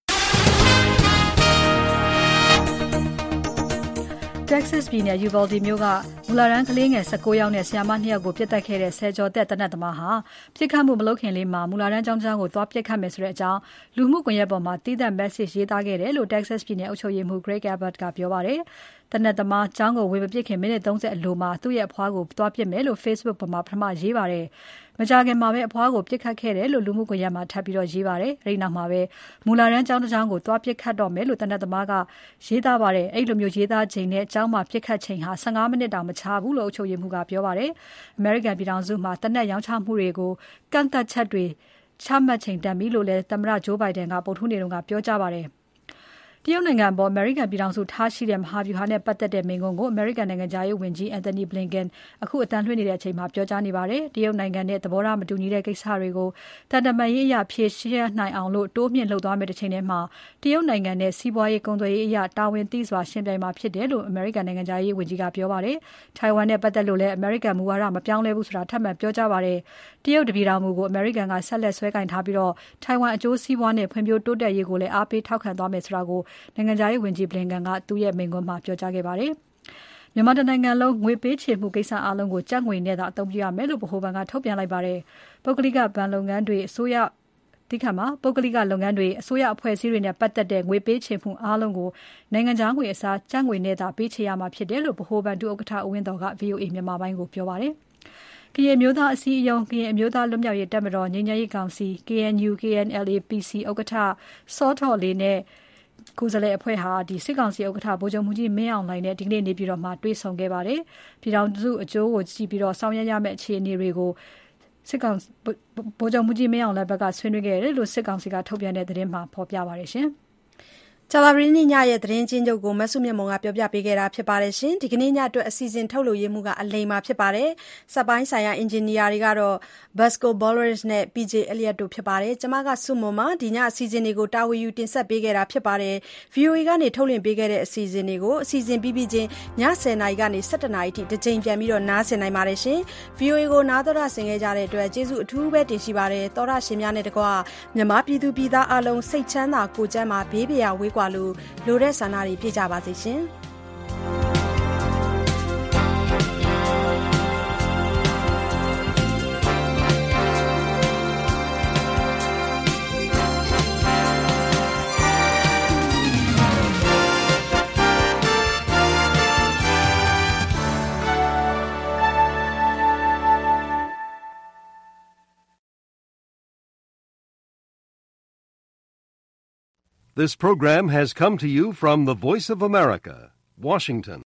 Texas ပြည်နယ် Uvalde မြို့ကမူလတန်းကလေးငယ်one nineယောက်နဲ့ဆရာမtwoယောက်ကိုပြစ်တက်ခဲ့တဲ့ဆယ်ကျော်သက်သေနတ်သမားဟာပြစ်ခတ်မှုမလုပ်ခင်လေးမှာမူလတန်းကျောင်းကျောင်းကိုသွားပြစ်ခတ်မယ်ဆိုတဲ့အကြောင်းလူမှုကွန်ရက်ပေါ်မှာတီးသန့် message ရေးသားခဲ့တယ်လို့ Texas ပြည်နယ်အုပ်ချုပ်ရေးမှူး Greg Abbott ကပြောပါတယ်။သေနတ်သမားကျောင်းကိုဝင်မပစ်ခင်မိနစ်thirtyအလိုမှာသူ့ရဲ့အဖွားကိုသွားပြစ်မယ်လို့ Facebook ပေါ်မှာပထမရေးပါတယ်။မကြာခင်မှာပဲအဖွားကိုပြစ်ခတ်ခဲ့တယ်လို့လူမှုကွန်ရက်မှာထပ်ပြီးတော့ရေးပါတယ်။အဲဒီနောက်မှာပဲမူလတန်းကျောင်းတစ်ကျောင်းကိုသွားပြစ်ခတ်တော့မယ်လို့သေနတ်သမားကရေးသားပါတယ်။အဲ့လိုမျိုးရေးသားချိန်နဲ့ကျောင်းမှာပြစ်ခတ်ချိန်ဟာfifteenမိနစ်တောင်မခြားဘူးလို့အုပ်ချုပ်ရေးမှူးကပြောပါတယ်။ American ပြည်ထောင်စုမှာသေနတ်ရောင်းချမှုတွေကိုကန့်သတ်ချက်တွေချမှတ်ချိန်တန်ပြီလို့လည်းသမ္မတ Joe Biden ကပုဂ္ဂိုလ်နေ့တုန်းကပြောကြားပါတယ်။တရုတ်နိုင်ငံပေါ် American ပြည်ထောင်စုထားရှိတဲ့မဟာဗျူဟာနဲ့ပတ်သက်တဲ့မိန့်ခွန်းကို American နိုင်ငံသားရေးဝန်ကြီး Anthony Blinken အခုအတန်းလွှင့်နေတဲ့အချိန်မှာပြောကြားနေပါတယ်။တရုတ်နိုင်ငံနဲ့သဘောထားမတူညီတဲ့ကိစ္စတွေကိုတန်တမာရေးအရဖြေရှင်းနိုင်အောင်လို့တိုးမြင့်လှုပ်သွားမယ့်တစ်ချိန်တည်းမှာတရုတ်နိုင်ငံနဲ့စီးပွားရေးကုန်သွယ်ရေးအရတာဝန်သိစွာရှင်းပြမှာဖြစ်တယ်လို့ American နိုင်ငံသားရေးဝန်ကြီးကပြောပါတယ်။ Taiwan နဲ့ပတ်သက်လို့လည်း American မူဝါဒမပြောင်းလဲဘူးဆိုတာထပ်မံပြောကြားပါတယ်။တရုတ်တပြည်တော်မူကို American ကဆက်လက်ဆွဲကင်ထားပြီးတော့ Taiwan အကျိုးစီးပွားနဲ့ဖွံ့ဖြိုးတိုးတက်ရေးကိုလည်းအားပေးထောက်ခံသွားမယ်ဆိုတာကိုနိုင်ငံခြားရေးဝန်ကြီး Blinken ကသူ့ရဲ့မိန့်ခွန်းမှာပြောကြားခဲ့ပါတယ်။မြန်မာနိုင်ငံလုံးငွေပေးချေမှုကိစ္စအလုံးကိုကျပ်ငွေနဲ့သာအသုံးပြုရမယ်လို့ဗဟိုဘဏ်ကထုတ်ပြန်လိုက်ပါတယ်။ပုဂ္ဂလိကဘဏ်လုပ်ငန်းတွေအစိုးရတိခါမှာပုဂ္ဂလိကလုပ်ငန်းတွေအစိုးရအဖွဲ့အစည်းတွေနဲ့ပတ်သက်တဲ့ငွေပေးချေမှုအလုံးကိုနိုင်ငံခြားငွေအစားကျပ်ငွေနဲ့သာပေးချေရမှာဖြစ်တယ်လို့ဗဟိုဘဏ်ဒုဥက္ကဋ္ဌဦးဝင်းတော်က V O A မြန်မာပိုင်းကိုပြောပါတယ်။ကရင်မျိုးသားအစည်းအရုံးကရင်အမျိုးသားလွတ်မြောက်ရေးတပ်မတော်ငြိမ်းချမ်းရေးကောင်စီ K N U K N L A P C ဥက္ကဋ္ဌစောထော်လေးနဲ့ကိုယ်စားလှယ်အဖွဲ့ဟာဒီစစ်ကောင်စီဥက္ကဋ္ဌဗိုလ်ချုပ်မှုကြီးမင်းအောင်လှိုင်နဲ့ဒီကနေ့နေပြည်တော်မှာတွေ့ဆုံခဲ့ပါတယ်။ပြည်ထောင်စုအကျိုးကိုကြည့်ပြီးတော့ဆောင်ရွက်ရမယ့်အခြေအနေတွေကိုစစ်ကောင်ဗိုလ်ချုပ်မှုကြီးမင်းအောင်လှိုင်ဘက်ကဆွေးနွေးခဲ့တယ်လို့စစ်ကောင်စီကထုတ်ပြန်တဲ့သတင်းမှာဖော်ပြပါတယ်ရှင်။ကြာသပတေးနေ့ညရဲ့သတင်းချင်းချုပ်ကိုမဆုမြတ်မုံကပြောပြပေးခဲ့တာဖြစ်ပါတယ်ရှင်ဒီကနေ့ညအတွက်အစီအစဉ်ထုတ်လို့ရမှုကအလိမ်မှာဖြစ်ပါတယ်စက်ပိုင်းဆိုင်ရာအင်ဂျင်နီယာတွေကတော့ Basco Bollers နဲ့ ပီ ဂျေ Elliot တို့ဖြစ်ပါတယ်ကျွန်မကဆုမွန်မှာဒီညအစီအစဉ်တွေကိုတာဝန်ယူတင်ဆက်ပေးခဲ့တာဖြစ်ပါတယ် ဗွီအိုအေ ကနေထုတ်လွှင့်ပေးခဲ့တဲ့အစီအစဉ်တွေကိုအစီအစဉ်ပြီးပြီးချင်းည ဆယ်နာရီကနေ ဆယ့်တစ်နာရီထိတစ်ချိန်ပြန်ပြီးတော့နားဆင်နိုင်ပါတယ်ရှင် ဗွီအိုအေ ကိုနားတော်တာဆင်ခဲ့ကြတဲ့အတွက်ကျေးဇူးအထူးပဲတင်ရှိပါတယ်သောရရှင်များနဲ့တကွမြန်မာပြည်သူပြည်သားအလုံးစိတ်ချမ်းသာကိုယ်ကျန်းမာဘေးပရာဝေးကွာလို့လိုတဲ့ဆန္ဒတွေပြည့်ကြပါစေရှင် This program has come to you from the Voice of America, Washington.